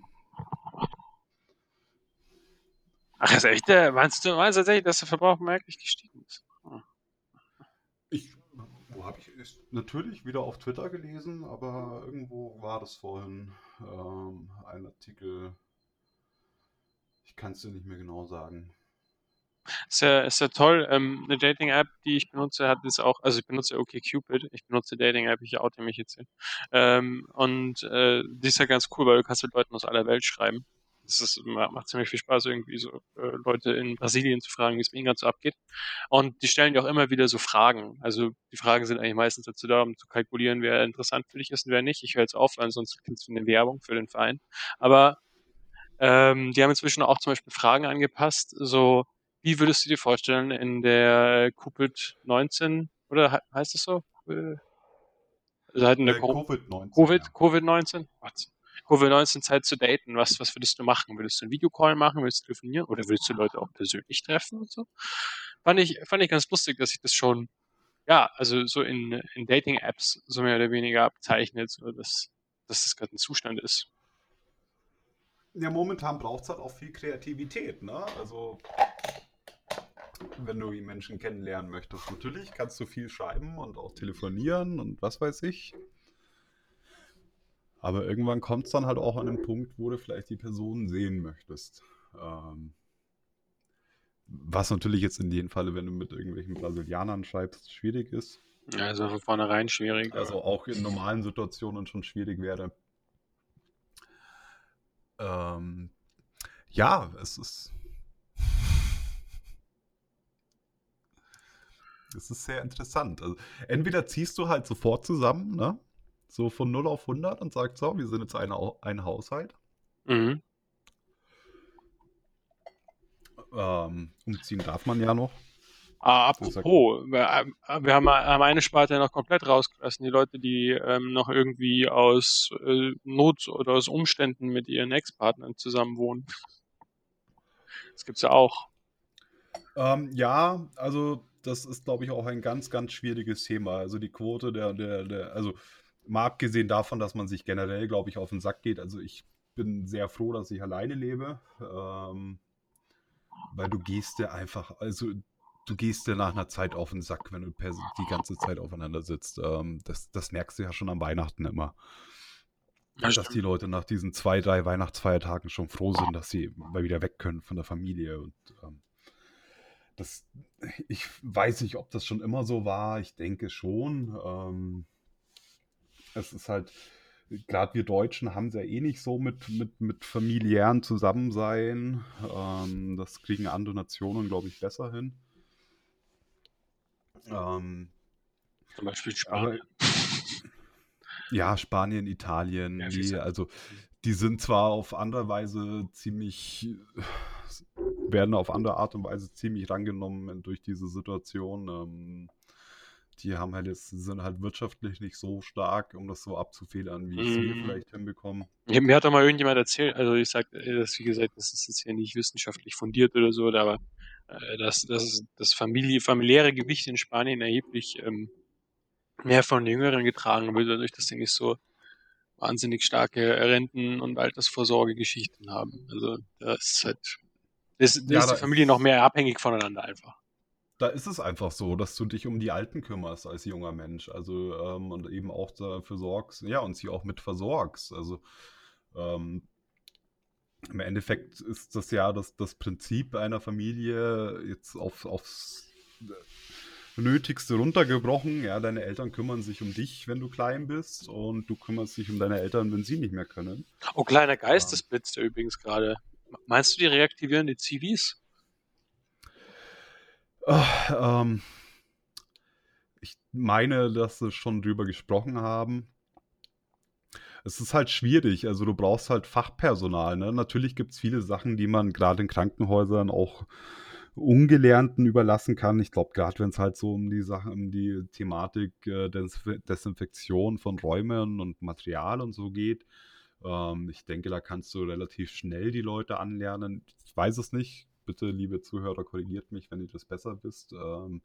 Ach, ist echt, äh, meinst du, meinst du tatsächlich, dass der Verbrauch merklich gestiegen ist? Hm. ich, wo habe ich ist natürlich wieder auf Twitter gelesen, aber irgendwo war das vorhin ähm, ein Artikel. Ich kann es dir nicht mehr genau sagen. Ist ja, ist ja toll. Ähm, eine Dating-App, die ich benutze, hat jetzt auch, also ich benutze OkCupid, ich benutze Dating-App, ich oute mich jetzt hier. Ähm, und äh, die ist ja ganz cool, weil du kannst mit Leuten aus aller Welt schreiben. Das ist, macht ziemlich viel Spaß, irgendwie so äh, Leute in Brasilien zu fragen, wie es bei ihnen gerade so abgeht. Und die stellen dir auch immer wieder so Fragen. Also die Fragen sind eigentlich meistens dazu da, um zu kalkulieren, wer interessant für dich ist und wer nicht. Ich höre jetzt auf, weil sonst klingt es wie eine Werbung für den Verein. Aber ähm, die haben inzwischen auch zum Beispiel Fragen angepasst, so wie würdest du dir vorstellen in der Covid neunzehn, oder he heißt es so? Äh, Also halt in der Äh, Co Covid neunzehn, Covid, ja. Covid neunzehn? What? Covid neunzehn Zeit zu daten. Was, was würdest du machen? Würdest du einen Videocall machen? Würdest du telefonieren? Oder würdest du Leute auch persönlich treffen und so? Fand ich, fand ich ganz lustig, dass sich das schon, ja, also so in, in Dating-Apps so mehr oder weniger abzeichnet, so dass, dass das gerade ein Zustand ist. Ja, momentan braucht es halt auch viel Kreativität, ne? Also, wenn du die Menschen kennenlernen möchtest. Natürlich kannst du viel schreiben und auch telefonieren und was weiß ich. Aber irgendwann kommt es dann halt auch an den Punkt, wo du vielleicht die Person sehen möchtest. Ähm, was natürlich jetzt in dem Falle, wenn du mit irgendwelchen Brasilianern schreibst, schwierig ist. Ja, also von vornherein schwierig, aber Also auch in normalen Situationen schon schwierig wäre. Ähm, Ja, es ist, es ist sehr interessant. Also, entweder ziehst du halt sofort zusammen, ne? So von null auf hundert und sagst so, wir sind jetzt eine, Au- ein Haushalt. Mhm. Ähm, umziehen darf man ja noch. Ah, Das sagt, apropos, wir, äh, wir haben, haben eine Sparte ja noch komplett rausgelassen. Die Leute, die ähm, noch irgendwie aus äh, Not oder aus Umständen mit ihren Ex-Partnern zusammenwohnen. Das gibt's ja auch. ähm, ja, also das ist, glaube ich, auch ein ganz, ganz schwieriges Thema. Also die Quote der, der, der, also mal abgesehen davon, dass man sich generell, glaube ich, auf den Sack geht. Also ich bin sehr froh, dass ich alleine lebe. Ähm, Weil du gehst dir einfach, also du gehst dir nach einer Zeit auf den Sack, wenn du per, die ganze Zeit aufeinander sitzt. Ähm, das, das merkst du ja schon an Weihnachten immer. Ja, Dass die stimmt. Leute nach diesen zwei, drei Weihnachtsfeiertagen schon froh sind, dass sie mal wieder weg können von der Familie. Und ähm, das, ich weiß nicht, ob das schon immer so war. Ich denke schon. Ähm, es ist halt, gerade wir Deutschen haben es ja eh nicht so mit, mit, mit familiären Zusammensein. Ähm, das kriegen andere Nationen, glaube ich, besser hin. Ähm, Zum Beispiel aber Spanien. ja, Spanien, Ja, Italien, wie die, gesagt. also die sind zwar auf andere Weise ziemlich, werden auf andere Art und Weise ziemlich rangenommen durch diese Situation. Ähm, die haben halt jetzt, sind halt wirtschaftlich nicht so stark, um das so abzufedern, wie es wir Mm, vielleicht hinbekommen. ja, mir hat doch mal irgendjemand erzählt, also ich sag, äh, das, wie gesagt, das ist jetzt hier nicht wissenschaftlich fundiert oder so, aber äh, dass, dass das Familie, familiäre Gewicht in Spanien erheblich ähm, mehr von den Jüngeren getragen wird, dadurch, dass sie nicht so wahnsinnig starke Renten- und Altersvorsorgegeschichten haben. Also da ist halt, ist, da Ja, ist da die Familie noch ist, mehr abhängig voneinander einfach. da ist es einfach so, dass du dich um die Alten kümmerst als junger Mensch. Also ähm, und eben auch dafür sorgst, ja, und sie auch mit versorgst. Also ähm, im Endeffekt ist das ja das, das Prinzip einer Familie jetzt auf, aufs Nötigste runtergebrochen. Ja, deine Eltern kümmern sich um dich, wenn du klein bist, und du kümmerst dich um deine Eltern, wenn sie nicht mehr können. Oh, kleiner Ähm, Geistesblitz, der übrigens gerade. Meinst du, die reaktivieren die Zivis? äh, ähm, Ich meine, dass sie schon drüber gesprochen haben. Es ist halt schwierig, also du brauchst halt Fachpersonal. Ne? Natürlich gibt es viele Sachen, die man gerade in Krankenhäusern auch Ungelernten überlassen kann. Ich glaube, gerade wenn es halt so um die Sachen, um die Thematik äh, Des Desinfektion von Räumen und Material und so geht. Ähm, ich denke, da kannst du relativ schnell die Leute anlernen. Ich weiß es nicht. Bitte, liebe Zuhörer, korrigiert mich, wenn ihr das besser wisst. Ähm,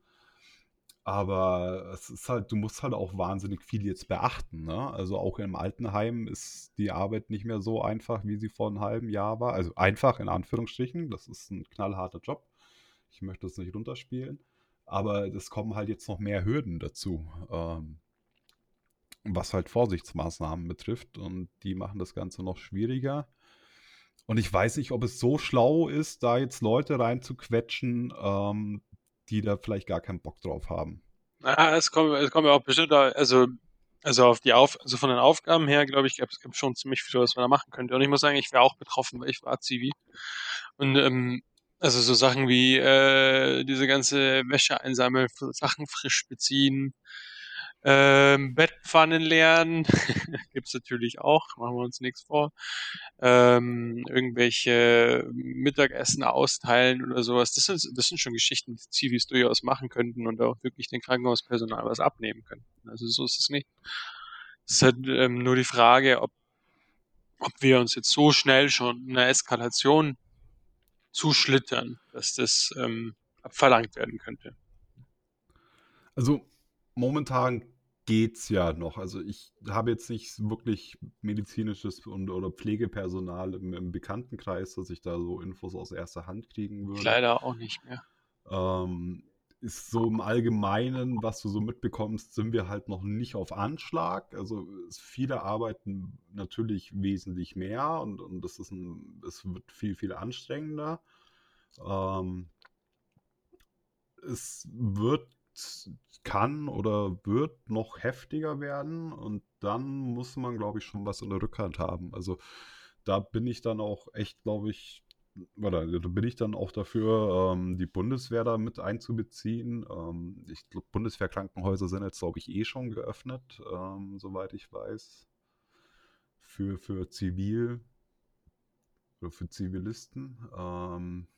aber es ist halt, du musst halt auch wahnsinnig viel jetzt beachten, ne? Also auch im Altenheim ist die Arbeit nicht mehr so einfach, wie sie vor einem halben Jahr war. Also einfach in Anführungsstrichen. Das ist ein knallharter Job. Ich möchte das nicht runterspielen. Aber es kommen halt jetzt noch mehr Hürden dazu, ähm, was halt Vorsichtsmaßnahmen betrifft. Und die machen das Ganze noch schwieriger. Und ich weiß nicht, ob es so schlau ist, da jetzt Leute reinzuquetschen, ähm, die da vielleicht gar keinen Bock drauf haben. Ah, es kommt, es kommt ja auch bestimmt, da- also, also auf die Auf, also von den Aufgaben her, glaube ich, gab es gibt schon ziemlich viel, was man da machen könnte. Und ich muss sagen, ich wäre auch betroffen, weil ich war Zivi. Und ähm, also so Sachen wie äh, diese ganze Wäsche einsammeln, Sachen frisch beziehen, ähm, Bettpfannen leeren, gibt's natürlich auch, machen wir uns nichts vor. Ähm, irgendwelche Mittagessen austeilen oder sowas. Das sind, das sind schon Geschichten, die Zivis durchaus machen könnten und auch wirklich dem Krankenhauspersonal was abnehmen könnten. Also so ist es nicht. Es ist halt ähm, nur die Frage, ob, ob wir uns jetzt so schnell schon eine Eskalation zuschlittern, dass das ähm, abverlangt werden könnte. Also momentan geht's ja noch. Also ich habe jetzt nicht wirklich medizinisches und, oder Pflegepersonal im, im Bekanntenkreis, dass ich da so Infos aus erster Hand kriegen Ich würde. leider auch nicht mehr. Ähm, Ist so im Allgemeinen, was du so mitbekommst, sind wir halt noch nicht auf Anschlag. Also es, viele arbeiten natürlich wesentlich mehr, und, und das ist ein, es wird viel, viel anstrengender. Ähm, Es wird, kann oder wird noch heftiger werden, und dann muss man, glaube ich, schon was in der Rückhand haben. Also da bin ich dann auch echt, glaube ich, oder da bin ich dann auch dafür, ähm, die Bundeswehr da mit einzubeziehen. Ähm, ich glaube, Bundeswehrkrankenhäuser sind jetzt, glaube ich, eh schon geöffnet, ähm, soweit ich weiß, für, für Zivil oder für Zivilisten. Ähm,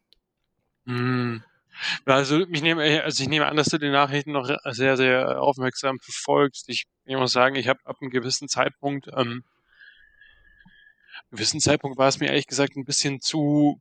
Hm. Also ich nehme, also ich nehme an, dass du die Nachrichten noch sehr, sehr aufmerksam verfolgst. Ich, ich muss sagen, ich habe ab einem gewissen Zeitpunkt, ähm, gewissen Zeitpunkt war es mir ehrlich gesagt ein bisschen zu,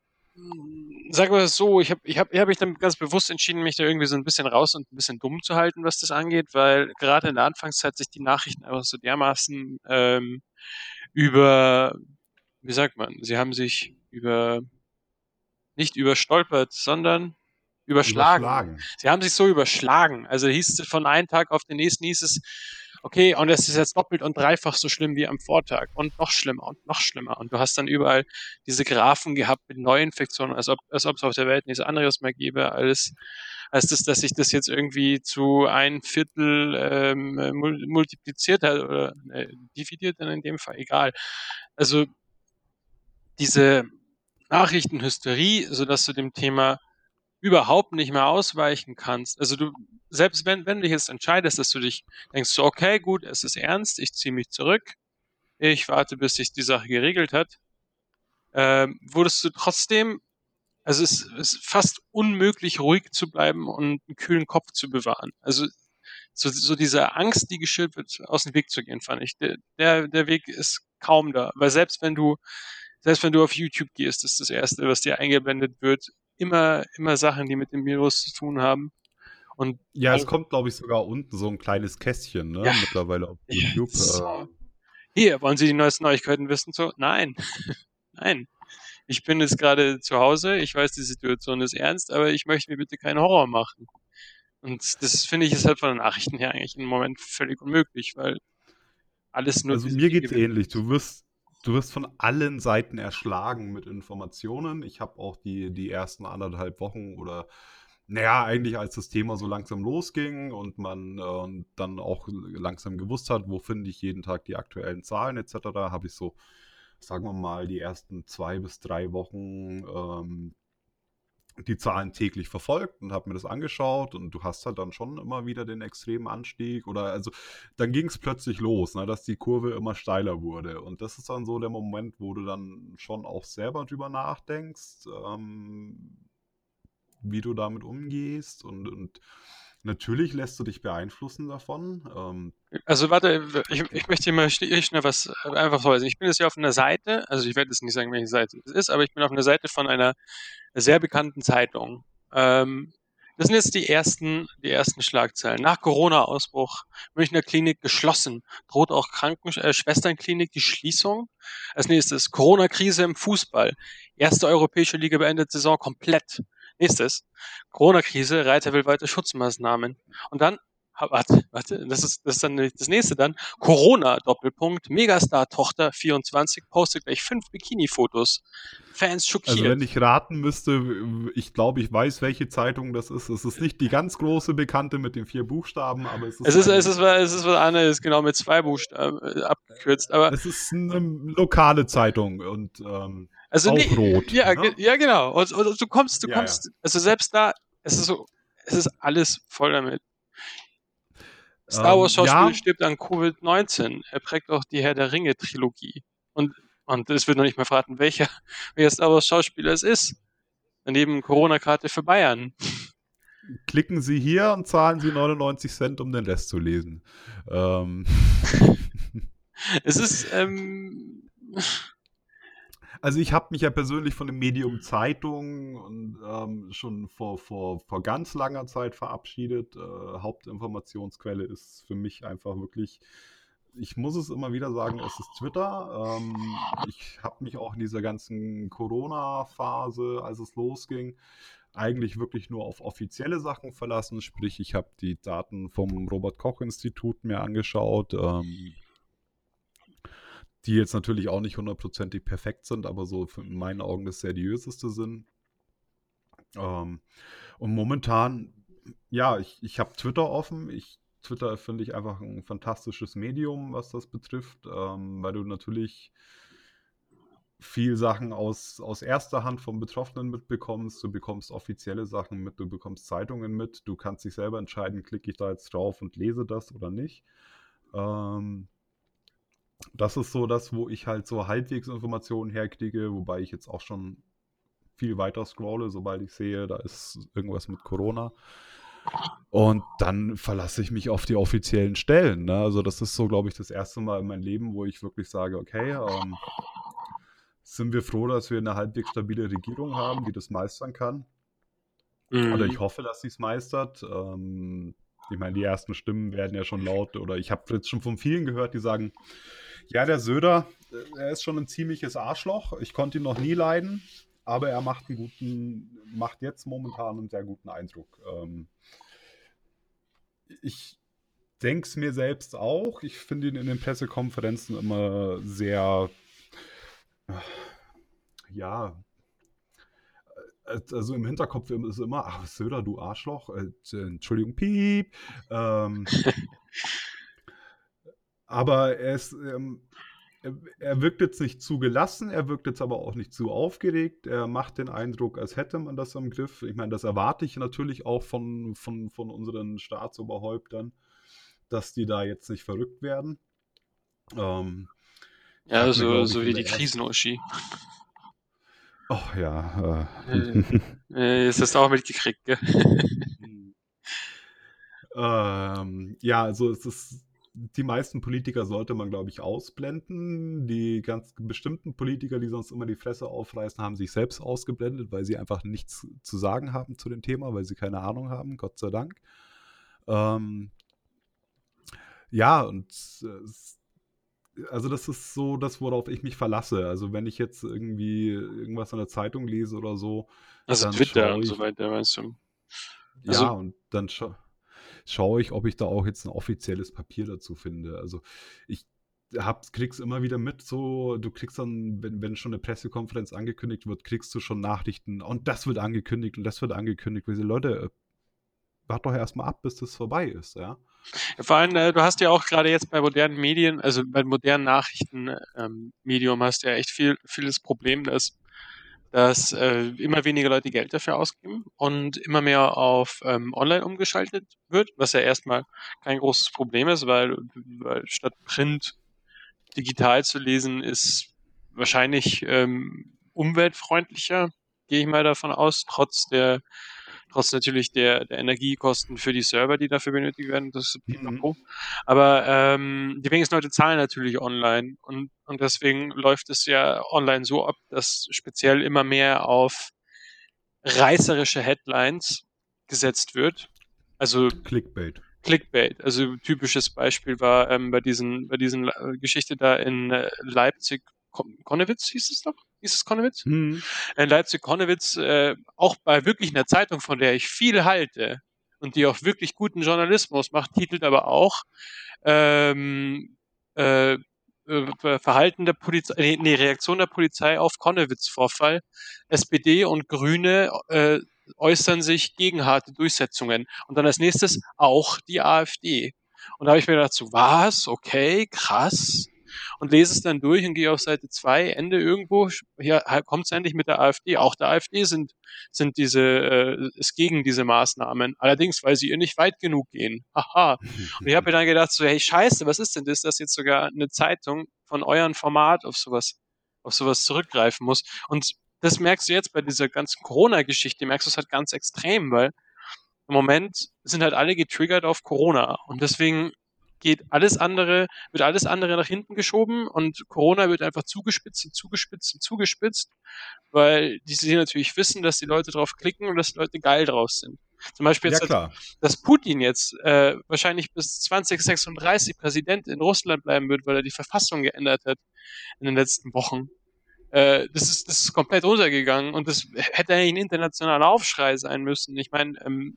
hm, sagen wir es so, ich habe ich hab, ich hab mich dann ganz bewusst entschieden, mich da irgendwie so ein bisschen raus und ein bisschen dumm zu halten, was das angeht, weil gerade in der Anfangszeit sich die Nachrichten einfach so dermaßen ähm, über, wie sagt man, sie haben sich über, nicht überstolpert, sondern überschlagen. überschlagen. Sie haben sich so überschlagen. Also hieß es von einem Tag auf den nächsten hieß es, okay, und es ist jetzt doppelt und dreifach so schlimm wie am Vortag und noch schlimmer und noch schlimmer. Und du hast dann überall diese Graphen gehabt mit Neuinfektionen, als ob, als ob es auf der Welt nichts anderes mehr gäbe, als, als das, dass sich das jetzt irgendwie zu ein Viertel ähm, mul- multipliziert hat oder äh, dividiert dann in dem Fall, egal. Also diese Nachrichtenhysterie, sodass du dem Thema überhaupt nicht mehr ausweichen kannst. Also du, selbst wenn, wenn du dich jetzt entscheidest, dass du dich denkst, so, okay, gut, es ist ernst, ich ziehe mich zurück, ich warte, bis sich die Sache geregelt hat, ähm, wurdest du trotzdem, also es ist fast unmöglich, ruhig zu bleiben und einen kühlen Kopf zu bewahren. Also so, so diese Angst, die geschürt wird, aus dem Weg zu gehen, fand ich. Der, der, der Weg ist kaum da. Weil selbst wenn du, selbst wenn du auf YouTube gehst, ist das Erste, was dir eingeblendet wird, immer, immer Sachen, die mit dem Virus zu tun haben. Und Ja, es auch, kommt, glaube ich, sogar unten so ein kleines Kästchen, ne? ja, Mittlerweile auf YouTube. so. Ähm, Hier, wollen Sie die neuesten Neuigkeiten wissen? So, nein, nein. Ich bin jetzt gerade zu Hause, ich weiß, die Situation ist ernst, aber ich möchte mir bitte keinen Horror machen. Und das finde ich ist halt von den Nachrichten her eigentlich im Moment völlig unmöglich, weil alles nur also diese mir Dinge geht's wiederholt. ähnlich. Du wirst, du wirst von allen Seiten erschlagen mit Informationen. Ich habe auch die, die ersten anderthalb Wochen oder naja, eigentlich als das Thema so langsam losging und man äh, dann auch langsam gewusst hat, wo finde ich jeden Tag die aktuellen Zahlen et cetera, habe ich so, sagen wir mal, die ersten zwei bis drei Wochen ähm, die Zahlen täglich verfolgt und habe mir das angeschaut und du hast halt dann schon immer wieder den extremen Anstieg oder also dann ging es plötzlich los, ne, dass die Kurve immer steiler wurde und das ist dann so der Moment, wo du dann schon auch selber drüber nachdenkst, ähm, wie du damit umgehst und, und natürlich lässt du dich beeinflussen davon. Ähm, Also warte, ich, ich möchte hier mal schn- schnell was äh, einfach vorlesen. Ich bin jetzt hier auf einer Seite, also ich werde jetzt nicht sagen, welche Seite es ist, aber ich bin auf einer Seite von einer sehr bekannten Zeitung. Ähm, das sind jetzt die ersten, die ersten Schlagzeilen. Nach Corona-Ausbruch, Münchner Klinik geschlossen, droht auch Kranken äh, Schwesternklinik die Schließung. Als nächstes Corona-Krise im Fußball. Erste europäische Liga beendet Saison komplett. Nächstes Corona-Krise, Reiter will weiter Schutzmaßnahmen. Und dann ha- Warte, warte, das ist, das ist dann das nächste dann. Corona, Doppelpunkt, Megastar-Tochter vierundzwanzig postet gleich fünf Bikini-Fotos. Fans also schockiert. wenn ich raten müsste, ich glaube, ich weiß, welche Zeitung das ist. Es ist nicht die ganz große Bekannte mit den vier Buchstaben, aber es Es ist ist, es eine ist, es ist was anderes, genau, mit zwei Buchstaben äh, abgekürzt. Aber, Es ist eine lokale Zeitung und ähm, also auch nee, rot, ja, ge- ne? ja, genau. Und, und du kommst, du Ja, ja. kommst, also selbst da, es ist so, es ist alles voll damit. Star Wars Ähm, Schauspieler ja, stirbt an Covid neunzehn. Er prägt auch die Herr der Ringe Trilogie. Und, und es wird noch nicht mal verraten, welcher, welcher Star Wars Schauspieler es ist. Daneben Corona-Karte für Bayern. klicken Sie hier und zahlen Sie neunundneunzig Cent, um den Rest zu lesen. Ähm, Es ist, ähm, also ich habe mich ja persönlich von dem Medium Zeitung und ähm, schon vor, vor, vor ganz langer Zeit verabschiedet. Äh, Hauptinformationsquelle ist für mich einfach wirklich, ich muss es immer wieder sagen, es ist Twitter. Ähm, ich habe mich auch in dieser ganzen Corona-Phase, als es losging, eigentlich wirklich nur auf offizielle Sachen verlassen. Sprich, ich habe die Daten vom Robert-Koch-Institut mir angeschaut, ähm, die jetzt natürlich auch nicht hundertprozentig perfekt sind, aber so in meinen Augen das seriöseste sind. Ähm, und momentan, ja, ich, ich habe Twitter offen. Ich, Twitter finde ich einfach ein fantastisches Medium, was das betrifft, ähm, weil du natürlich viel Sachen aus, aus erster Hand vom Betroffenen mitbekommst, du bekommst offizielle Sachen mit, du bekommst Zeitungen mit, du kannst dich selber entscheiden, klicke ich da jetzt drauf und lese das oder nicht. Ähm, das ist so das, wo ich halt so halbwegs Informationen herkriege, wobei ich jetzt auch schon viel weiter scrolle, sobald ich sehe, da ist irgendwas mit Corona. Und dann verlasse ich mich auf die offiziellen Stellen. Ne? Also das ist so, glaube ich, das erste Mal in meinem Leben, wo ich wirklich sage, okay, ähm, sind wir froh, dass wir eine halbwegs stabile Regierung haben, die das meistern kann. Oder ich Mhm. hoffe, dass sie es meistert. Ähm, ich meine, die ersten Stimmen werden ja schon laut. Oder ich habe jetzt schon von vielen gehört, die sagen, ja, der Söder, äh, er ist schon ein ziemliches Arschloch. Ich konnte ihn noch nie leiden. Aber er macht einen guten, macht jetzt momentan einen sehr guten Eindruck. Ähm, ich denke es mir selbst auch. Ich finde ihn in den Pressekonferenzen immer sehr, ja, also im Hinterkopf ist immer, ach, Söder, du Arschloch, äh, Entschuldigung, piep. Ähm, aber er ist, ähm, er, er wirkt jetzt nicht zu gelassen, er wirkt jetzt aber auch nicht zu aufgeregt. Er macht den Eindruck, als hätte man das im Griff. Ich meine, das erwarte ich natürlich auch von, von, von unseren Staatsoberhäuptern, dass die da jetzt nicht verrückt werden. Ähm, ich Ja, habe mir, so, glaube ich, so in wie der die ersten. Krisen-Uschi. Ach ja. Äh, Äh. äh, ist das auch mitgekriegt, gell? ähm, ja, also es ist, die meisten Politiker sollte man, glaube ich, ausblenden. Die ganz bestimmten Politiker, die sonst immer die Fresse aufreißen, haben sich selbst ausgeblendet, weil sie einfach nichts zu sagen haben zu dem Thema, weil sie keine Ahnung haben, Gott sei Dank. Ähm, ja, und äh, also das ist so das, worauf ich mich verlasse. Also wenn ich jetzt irgendwie irgendwas in der Zeitung lese oder so, Also dann Twitter schaue und so ich, weiter, weißt du. Also, ja, und dann scha schaue ich, ob ich da auch jetzt ein offizielles Papier dazu finde. Also, ich habe krieg's immer wieder mit so, du kriegst dann, wenn wenn schon eine Pressekonferenz angekündigt wird, kriegst du schon Nachrichten: „Und das wird angekündigt und das wird angekündigt.“ Wo ich so: „Leute, äh, wart doch erst mal ab, bis das vorbei ist“, ja? vor allem, äh, du hast ja auch gerade jetzt bei modernen Medien, also bei modernen Nachrichten, ähm, Medium hast du ja echt viel, vieles Problem, dass, dass äh, immer weniger Leute Geld dafür ausgeben und immer mehr auf ähm, online umgeschaltet wird, was ja erstmal kein großes Problem ist, weil, weil statt Print digital zu lesen ist wahrscheinlich ähm, umweltfreundlicher, gehe ich mal davon aus, trotz der trotz natürlich der, der Energiekosten für die Server, die dafür benötigt werden, das ist Mhm. pipapo. Aber ähm, die wenigsten Leute zahlen natürlich online und, und deswegen läuft es ja online so ab, dass speziell immer mehr auf reißerische Headlines gesetzt wird. Also Clickbait. Clickbait. Also typisches Beispiel war ähm, bei diesen, bei diesen äh, Geschichte da in äh, Leipzig, Kon Konnewitz hieß es doch? Hieß es Konnewitz? Mhm. In Leipzig-Konnewitz, äh, auch bei wirklich einer Zeitung, von der ich viel halte und die auch wirklich guten Journalismus macht, titelt aber auch ähm, äh, äh, Verhalten der Polizei, nee, nee, Reaktion der Polizei auf Konnewitz-Vorfall. S P D und Grüne äh, äußern sich gegen harte Durchsetzungen. Und dann als nächstes auch die AfD. Und da habe ich mir gedacht, so was, okay, krass. Und lese es dann durch und gehe auf Seite zwei, Ende irgendwo, hier kommt es endlich mit der AfD. Auch der AfD sind, sind diese, äh, ist gegen diese Maßnahmen. Allerdings, weil sie ihr nicht weit genug gehen. Haha. Und ich habe mir dann gedacht, so, hey, scheiße, was ist denn das, dass jetzt sogar eine Zeitung von eurem Format auf sowas, auf sowas zurückgreifen muss? Und das merkst du jetzt bei dieser ganzen Corona-Geschichte, merkst du es halt ganz extrem, weil im Moment sind halt alle getriggert auf Corona und deswegen geht alles andere, wird alles andere nach hinten geschoben und Corona wird einfach zugespitzt und zugespitzt und zugespitzt, weil die sie natürlich wissen, dass die Leute drauf klicken und dass die Leute geil drauf sind. Zum Beispiel Ja, jetzt, klar. dass Putin jetzt äh, wahrscheinlich bis zwanzig sechsunddreißig Präsident in Russland bleiben wird, weil er die Verfassung geändert hat in den letzten Wochen. Äh, das ist, das ist komplett untergegangen und das hätte eigentlich ein internationaler Aufschrei sein müssen. Ich meine, ähm,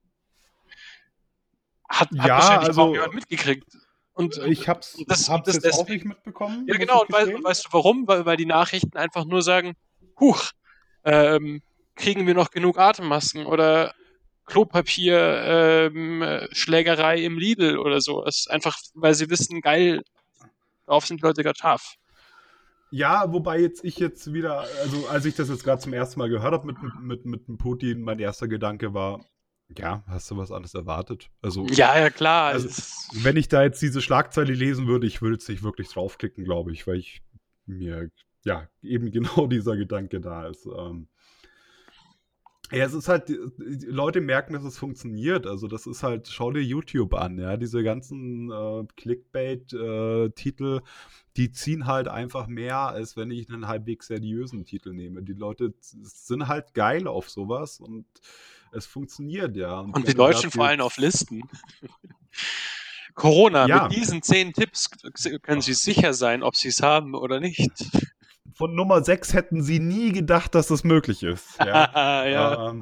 hat, hat Ja, wahrscheinlich aber auch niemand also mitgekriegt. Und, und, ich hab's, und, das, und hab's das jetzt auch nicht deswegen. mitbekommen, Ja, muss genau. ich Und, wei und gestehen. weißt du warum? Weil, weil die Nachrichten einfach nur sagen, huch, ähm, kriegen wir noch genug Atemmasken oder Klopapier, ähm, äh, Schlägerei im Lidl oder so. Es ist einfach, weil sie wissen, geil, darauf sind die Leute gerade scharf. Ja, wobei jetzt ich jetzt wieder, also als ich das jetzt gerade zum ersten Mal gehört habe mit, mit, mit dem Putin, mein erster Gedanke war, ja, hast du was anderes erwartet? Also, Ja, ja, klar. also Es, wenn ich da jetzt diese Schlagzeile lesen würde, ich würde jetzt nicht wirklich draufklicken, glaube ich, weil ich mir, ja, eben genau dieser Gedanke da ist. Ähm, ja, es ist halt, die, die Leute merken, dass es funktioniert. Also das ist halt, schau dir YouTube an, ja, diese ganzen äh, Clickbait-Titel, die ziehen halt einfach mehr, als wenn ich einen halbwegs seriösen Titel nehme. Die Leute sind halt geil auf sowas und es funktioniert, ja. Und und die wenn du Deutschen das vor allem auf jetzt, Listen. Corona, mit ja, diesen zehn Tipps können Sie sicher sein, ob Sie es haben oder nicht. von Nummer sechs hätten sie nie gedacht, dass das möglich ist, ja. Ja, Ähm,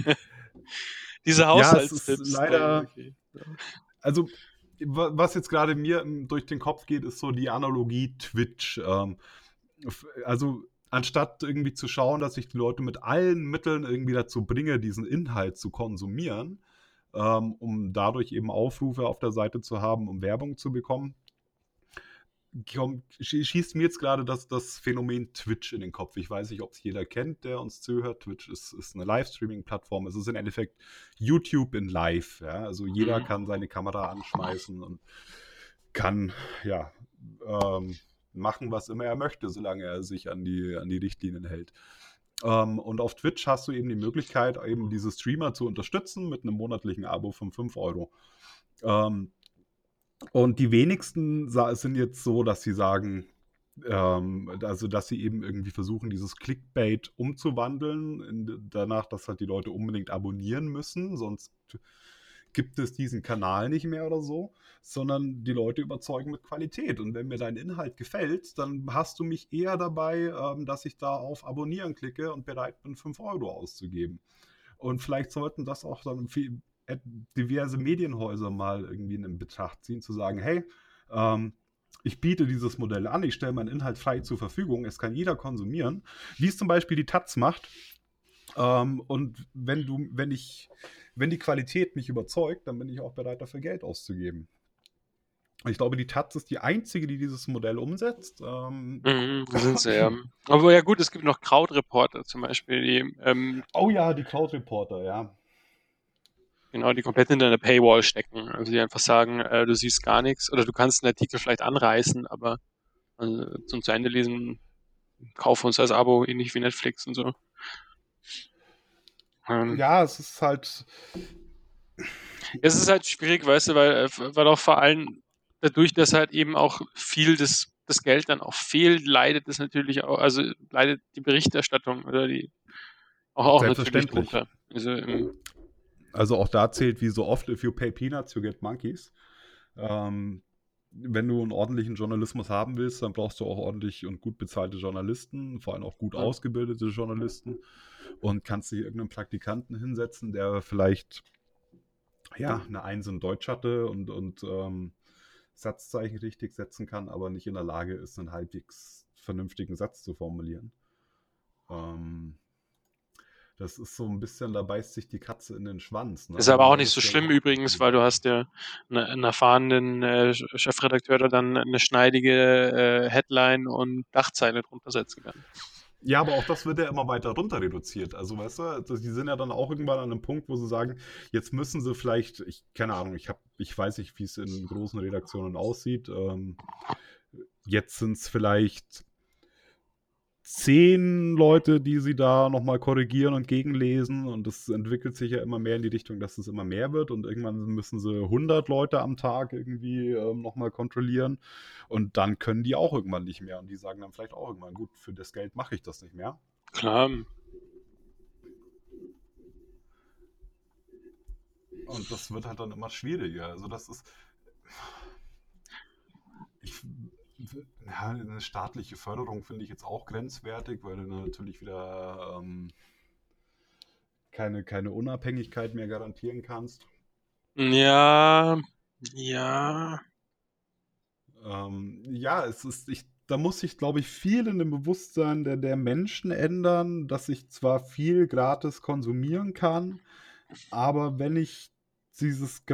diese ja, es ist Haushaltstipps. Oh, leider, okay. also was jetzt gerade mir durch den Kopf geht, ist so die Analogie Twitch. Ähm, also anstatt irgendwie zu schauen, dass ich die Leute mit allen Mitteln irgendwie dazu bringe, diesen Inhalt zu konsumieren, ähm, um dadurch eben Aufrufe auf der Seite zu haben, um Werbung zu bekommen, kommt, schießt mir jetzt gerade das, das Phänomen Twitch in den Kopf. Ich weiß nicht, ob es jeder kennt, der uns zuhört. Twitch ist, ist eine Livestreaming-Plattform. Es ist im Endeffekt YouTube in Live. Ja? Also jeder Mhm. kann seine Kamera anschmeißen und kann ja ähm, machen, was immer er möchte, solange er sich an die, an die Richtlinien hält. Ähm, und auf Twitch hast du eben die Möglichkeit, eben diese Streamer zu unterstützen mit einem monatlichen Abo von fünf Euro. Ähm, und die wenigsten sind jetzt so, dass sie sagen, ähm, also dass sie eben irgendwie versuchen, dieses Clickbait umzuwandeln, in, danach, dass halt die Leute unbedingt abonnieren müssen, sonst gibt es diesen Kanal nicht mehr oder so, sondern die Leute überzeugen mit Qualität. Und wenn mir dein Inhalt gefällt, dann hast du mich eher dabei, ähm, dass ich da auf Abonnieren klicke und bereit bin, fünf Euro auszugeben. Und vielleicht sollten das auch dann viel, diverse Medienhäuser mal irgendwie in Betracht ziehen, zu sagen, hey, ähm, ich biete dieses Modell an, ich stelle meinen Inhalt frei zur Verfügung, es kann jeder konsumieren, wie es zum Beispiel die Taz macht. Ähm, und wenn du, wenn ich, wenn die Qualität mich überzeugt, dann bin ich auch bereit, dafür Geld auszugeben. Ich glaube, die Taz ist die einzige, die dieses Modell umsetzt. Ähm, Mhm, sind sie, ja. Aber ja gut, es gibt noch Krautreporter zum Beispiel, die ähm, oh ja, die Cloud Reporter, ja. genau, die komplett hinter einer Paywall stecken. Also die einfach sagen, äh, du siehst gar nichts oder du kannst einen Artikel vielleicht anreißen, aber äh, zum zu Ende lesen, kauf uns als Abo, ähnlich wie Netflix und so. Ähm, Ja, es ist halt, es ist halt schwierig, weißt du, weil, äh, weil auch vor allem dadurch, dass halt eben auch viel des, das Geld dann auch fehlt, leidet es natürlich auch, also leidet die Berichterstattung oder die auch, auch natürlich selbstverständlich. drunter. Also ähm, Also auch da zählt wie so oft, if you pay peanuts, you get monkeys. Ähm, wenn du einen ordentlichen Journalismus haben willst, dann brauchst du auch ordentlich und gut bezahlte Journalisten, vor allem auch gut ausgebildete Journalisten und kannst dir irgendeinen Praktikanten hinsetzen, der vielleicht ja eine Eins in Deutsch hatte und, und ähm, Satzzeichen richtig setzen kann, aber nicht in der Lage ist, einen halbwegs vernünftigen Satz zu formulieren. Ähm, das ist so ein bisschen, da beißt sich die Katze in den Schwanz. ist Ne? aber Du auch nicht so solltest ja schlimm irgendwie übrigens, weil du hast ja eine, einen erfahrenen äh, Chefredakteur, der dann eine schneidige äh, Headline und Dachzeile drunter setzen kann. ja, aber auch das wird ja immer weiter runter reduziert. Also, weißt du, also die sind ja dann auch irgendwann an einem Punkt, wo sie sagen, jetzt müssen sie vielleicht, ich keine Ahnung, ich habe, ich weiß nicht, wie es in großen Redaktionen aussieht. Ähm, jetzt sind es vielleicht zehn Leute, die sie da nochmal korrigieren und gegenlesen und das entwickelt sich ja immer mehr in die Richtung, dass es immer mehr wird und irgendwann müssen sie hundert Leute am Tag irgendwie ähm, nochmal kontrollieren und dann können die auch irgendwann nicht mehr und die sagen dann vielleicht auch irgendwann, gut, für das Geld mache ich das nicht mehr. Klar. Und das wird halt dann immer schwieriger. Also das ist, ich, ja, eine staatliche Förderung finde ich jetzt auch grenzwertig, weil du natürlich wieder ähm, keine, keine Unabhängigkeit mehr garantieren kannst. Ja, ja. Ähm, ja, es ist, ich, da muss sich, glaube ich, viel in dem Bewusstsein der, der Menschen ändern, dass ich zwar viel gratis konsumieren kann, aber wenn ich dieses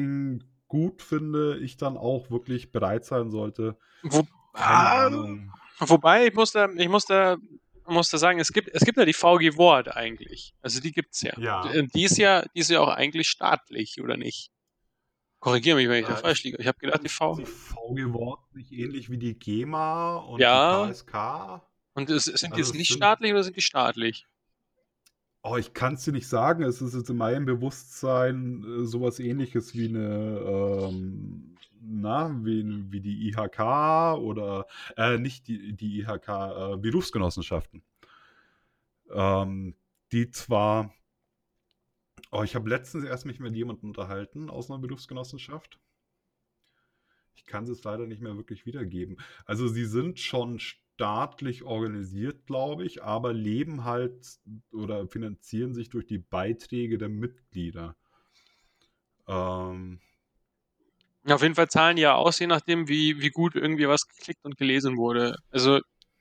Gratis-Ding gut finde, ich dann auch wirklich bereit sein sollte, Wo, keine ah, Ahnung. Wobei, ich muss da, ich muss da, muss da sagen, es gibt, es gibt ja die V G Wort eigentlich. Also die gibt's ja. Ja. Die die ist ja, die ist ja auch eigentlich staatlich, oder nicht? Korrigiere mich, wenn ich da Äh, falsch ist, liege. Ich habe gedacht, die ist V. die V G-Wort nicht ähnlich wie die GEMA und die Ja. K S K? Und es, sind die Also jetzt es nicht sind, staatlich oder sind die staatlich? oh, ich kann es dir nicht sagen, es ist jetzt in meinem Bewusstsein äh, sowas ähnliches wie eine, ähm, na, wie, wie die I H K oder, äh, nicht die, die I H K, äh, Berufsgenossenschaften. Ähm, die zwar, oh, ich habe letztens erst mich mit jemandem unterhalten aus einer Berufsgenossenschaft. Ich kann es leider nicht mehr wirklich wiedergeben. Also sie sind schon staatlich organisiert, glaube ich, aber leben halt oder finanzieren sich durch die Beiträge der Mitglieder. Ähm, Ja, auf jeden Fall zahlen die ja aus, je nachdem, wie, wie gut irgendwie was geklickt und gelesen wurde. Also,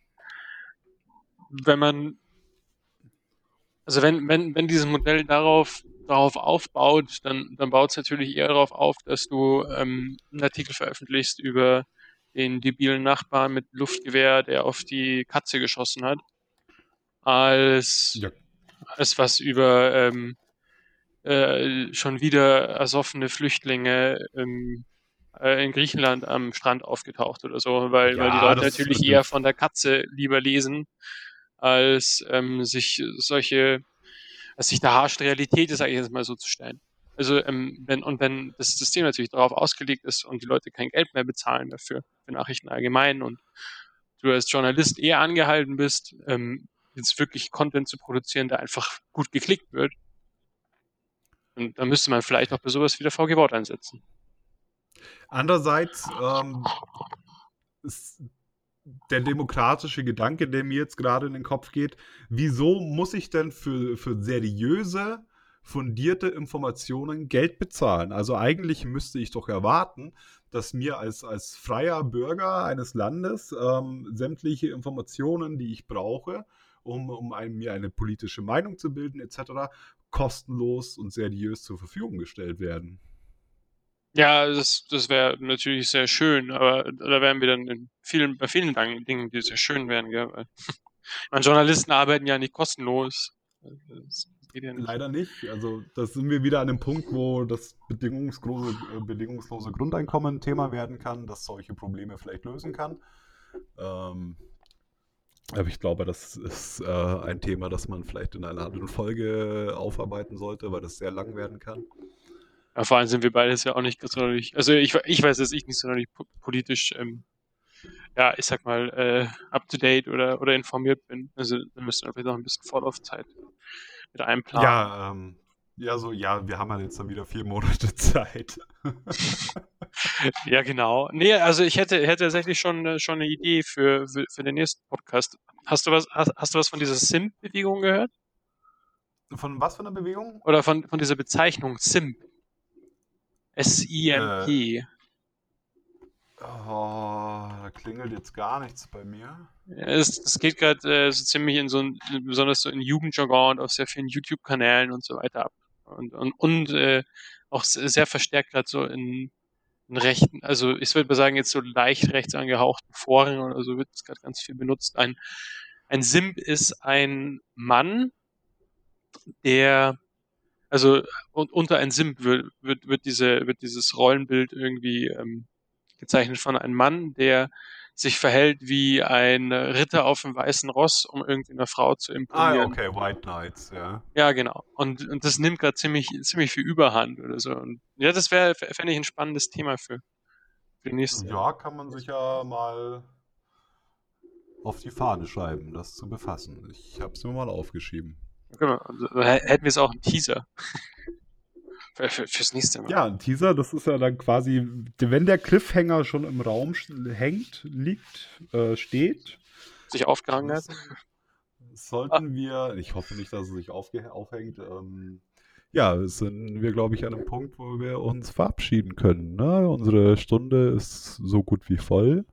wenn man, also wenn, wenn, wenn dieses Modell darauf, darauf aufbaut, dann, dann baut es natürlich eher darauf auf, dass du ähm, einen Artikel veröffentlichst über den debilen Nachbarn mit Luftgewehr, der auf die Katze geschossen hat, als, ja, als was über ähm, äh, schon wieder ersoffene Flüchtlinge ähm, äh, in Griechenland am Strand aufgetaucht oder so, weil, weil die ja, Leute das, natürlich eher das von der Katze lieber lesen, als ähm, sich solche, als sich der harsche Realität ist, sage ich jetzt mal so zu stellen. Also ähm, wenn und wenn das System natürlich darauf ausgelegt ist und die Leute kein Geld mehr bezahlen dafür, für Nachrichten allgemein und du als Journalist eher angehalten bist, ähm, jetzt wirklich Content zu produzieren, der einfach gut geklickt wird, und dann müsste man vielleicht auch bei sowas wieder V G Wort einsetzen. andererseits ähm, ist der demokratische Gedanke, der mir jetzt gerade in den Kopf geht, wieso muss ich denn für, für seriöse, fundierte Informationen Geld bezahlen? Also eigentlich müsste ich doch erwarten, dass mir als, als freier Bürger eines Landes ähm, sämtliche Informationen, die ich brauche, um, um ein, mir eine politische Meinung zu bilden, et cetera, kostenlos und seriös zur Verfügung gestellt werden. Ja, das, das wäre natürlich sehr schön, aber da wären wir dann in vielen, bei vielen Dingen, die sehr schön wären, gell? Weil, meine, Journalisten arbeiten ja nicht kostenlos. Das geht ja nicht. Leider nicht. Also, das sind wir wieder an dem Punkt, wo das bedingungslose, äh, bedingungslose Grundeinkommen ein Thema werden kann, das solche Probleme vielleicht lösen kann. Ähm, aber ich glaube, das ist äh, ein Thema, das man vielleicht in einer anderen Folge aufarbeiten sollte, weil das sehr lang werden kann. Ja, vor allem sind wir beides ja auch nicht sonderlich, also ich, ich weiß, dass ich nicht sonderlich po- politisch, ähm, ja, ich sag mal, äh, up to date oder, oder informiert bin. Also da müssen wir vielleicht noch ein bisschen Vorlaufzeit mit einplanen. Ja, ähm, ja, so, ja, wir haben ja jetzt dann wieder vier Monate Zeit. Ja, genau. Nee, also ich hätte, hätte tatsächlich schon, äh, schon eine Idee für, für, für den nächsten Podcast. Hast du was, hast, hast du was von dieser Simp-Bewegung gehört? Von was für einer Bewegung? Oder von, von dieser Bezeichnung Simp? Äh, S I M P. oh, da klingelt jetzt gar nichts bei mir. Ja, Es, es geht gerade äh, so ziemlich in so ein, besonders so in Jugendjargon und auf sehr vielen YouTube-Kanälen und so weiter ab. Und, und, und äh, auch se- sehr verstärkt gerade so in, in rechten, also ich würde mal sagen, jetzt so leicht rechts angehauchten Foren oder so wird es gerade ganz viel benutzt. Ein, ein Simp ist ein Mann, der, also und unter ein Simp wird, wird, wird diese, wird dieses Rollenbild irgendwie ähm, gezeichnet von einem Mann, der sich verhält wie ein Ritter auf dem weißen Ross, um irgendwie einer Frau zu Ah, ja, imponieren. okay, White Knights, ja. Ja, genau. Und, und das nimmt gerade ziemlich, ziemlich viel Überhand oder so. Und ja, das wäre, fände ich ein spannendes Thema für, für die nächste. Ja, kann man sich ja mal auf die Fahne schreiben, das zu befassen. Ich habe es mir mal aufgeschrieben. Okay, also, hätten wir es auch einen Teaser für, für, fürs nächste Mal. Ja, ein Teaser, das ist ja dann quasi, wenn der Cliffhanger schon im Raum hängt, liegt, äh, steht, Sich aufgehangen hat. müssen, Ah, sollten wir, ich hoffe nicht, dass es sich aufge aufhängt, ähm, ja, sind wir, glaube ich, an einem Punkt, wo wir uns verabschieden können. Ne? Unsere Stunde ist so gut wie voll.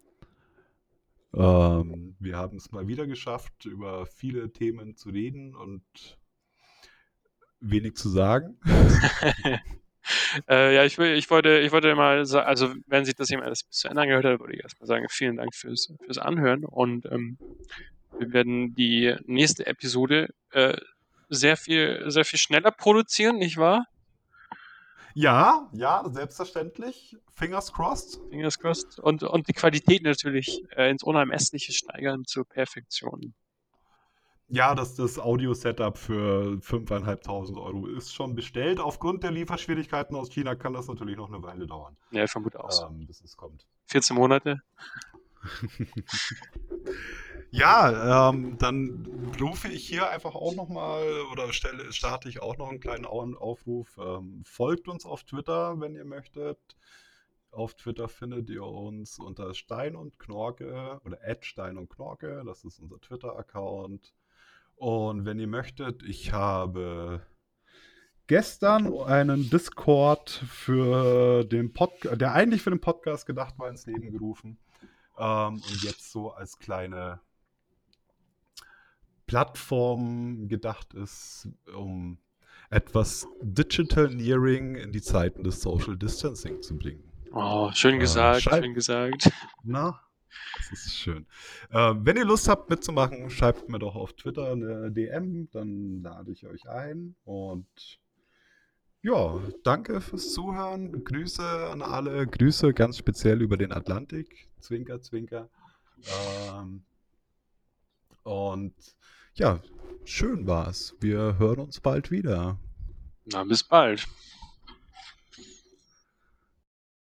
Ähm, wir haben es mal wieder geschafft, über viele Themen zu reden und wenig zu sagen. Äh, ja, ich, will, ich, wollte, ich wollte mal sagen, also wenn sich das jemand alles bis zu Ende angehört hat, würde ich erstmal sagen, vielen Dank fürs, fürs Anhören und ähm, wir werden die nächste Episode äh, sehr viel, sehr viel schneller produzieren, nicht wahr? Ja, ja, selbstverständlich. Fingers crossed. Fingers crossed. Und, und die Qualität natürlich äh, ins Unermessliche steigern zur Perfektion. Ja, das, das Audio-Setup für fünftausendfünfhundert Euro ist schon bestellt. Aufgrund der Lieferschwierigkeiten aus China kann das natürlich noch eine Weile dauern, Ja, ich vermute auch so. ähm, bis es kommt. vierzehn Monate. Ja, ähm, dann rufe ich hier einfach auch nochmal oder stelle, starte ich auch noch einen kleinen Au- Aufruf. Ähm, folgt uns auf Twitter, wenn ihr möchtet. Auf Twitter findet ihr uns unter Stein und Knorke oder Stein und Knorke. Das ist unser Twitter-Account. Und wenn ihr möchtet, ich habe gestern einen Discord für den Podcast, der eigentlich für den Podcast gedacht war, ins Leben gerufen. Ähm, und jetzt so als kleine Plattform gedacht ist, um etwas Digital Nearing in die Zeiten des Social Distancing zu bringen. Oh, schön Äh, gesagt, schreibt, schön gesagt. na, das ist schön. Äh, wenn ihr Lust habt mitzumachen, schreibt mir doch auf Twitter eine D M, dann lade ich euch ein. Und ja, danke fürs Zuhören. Grüße an alle. Grüße ganz speziell über den Atlantik. Zwinker, zwinker. Ähm, und ja, schön war's. Wir hören uns bald wieder. Na, bis bald.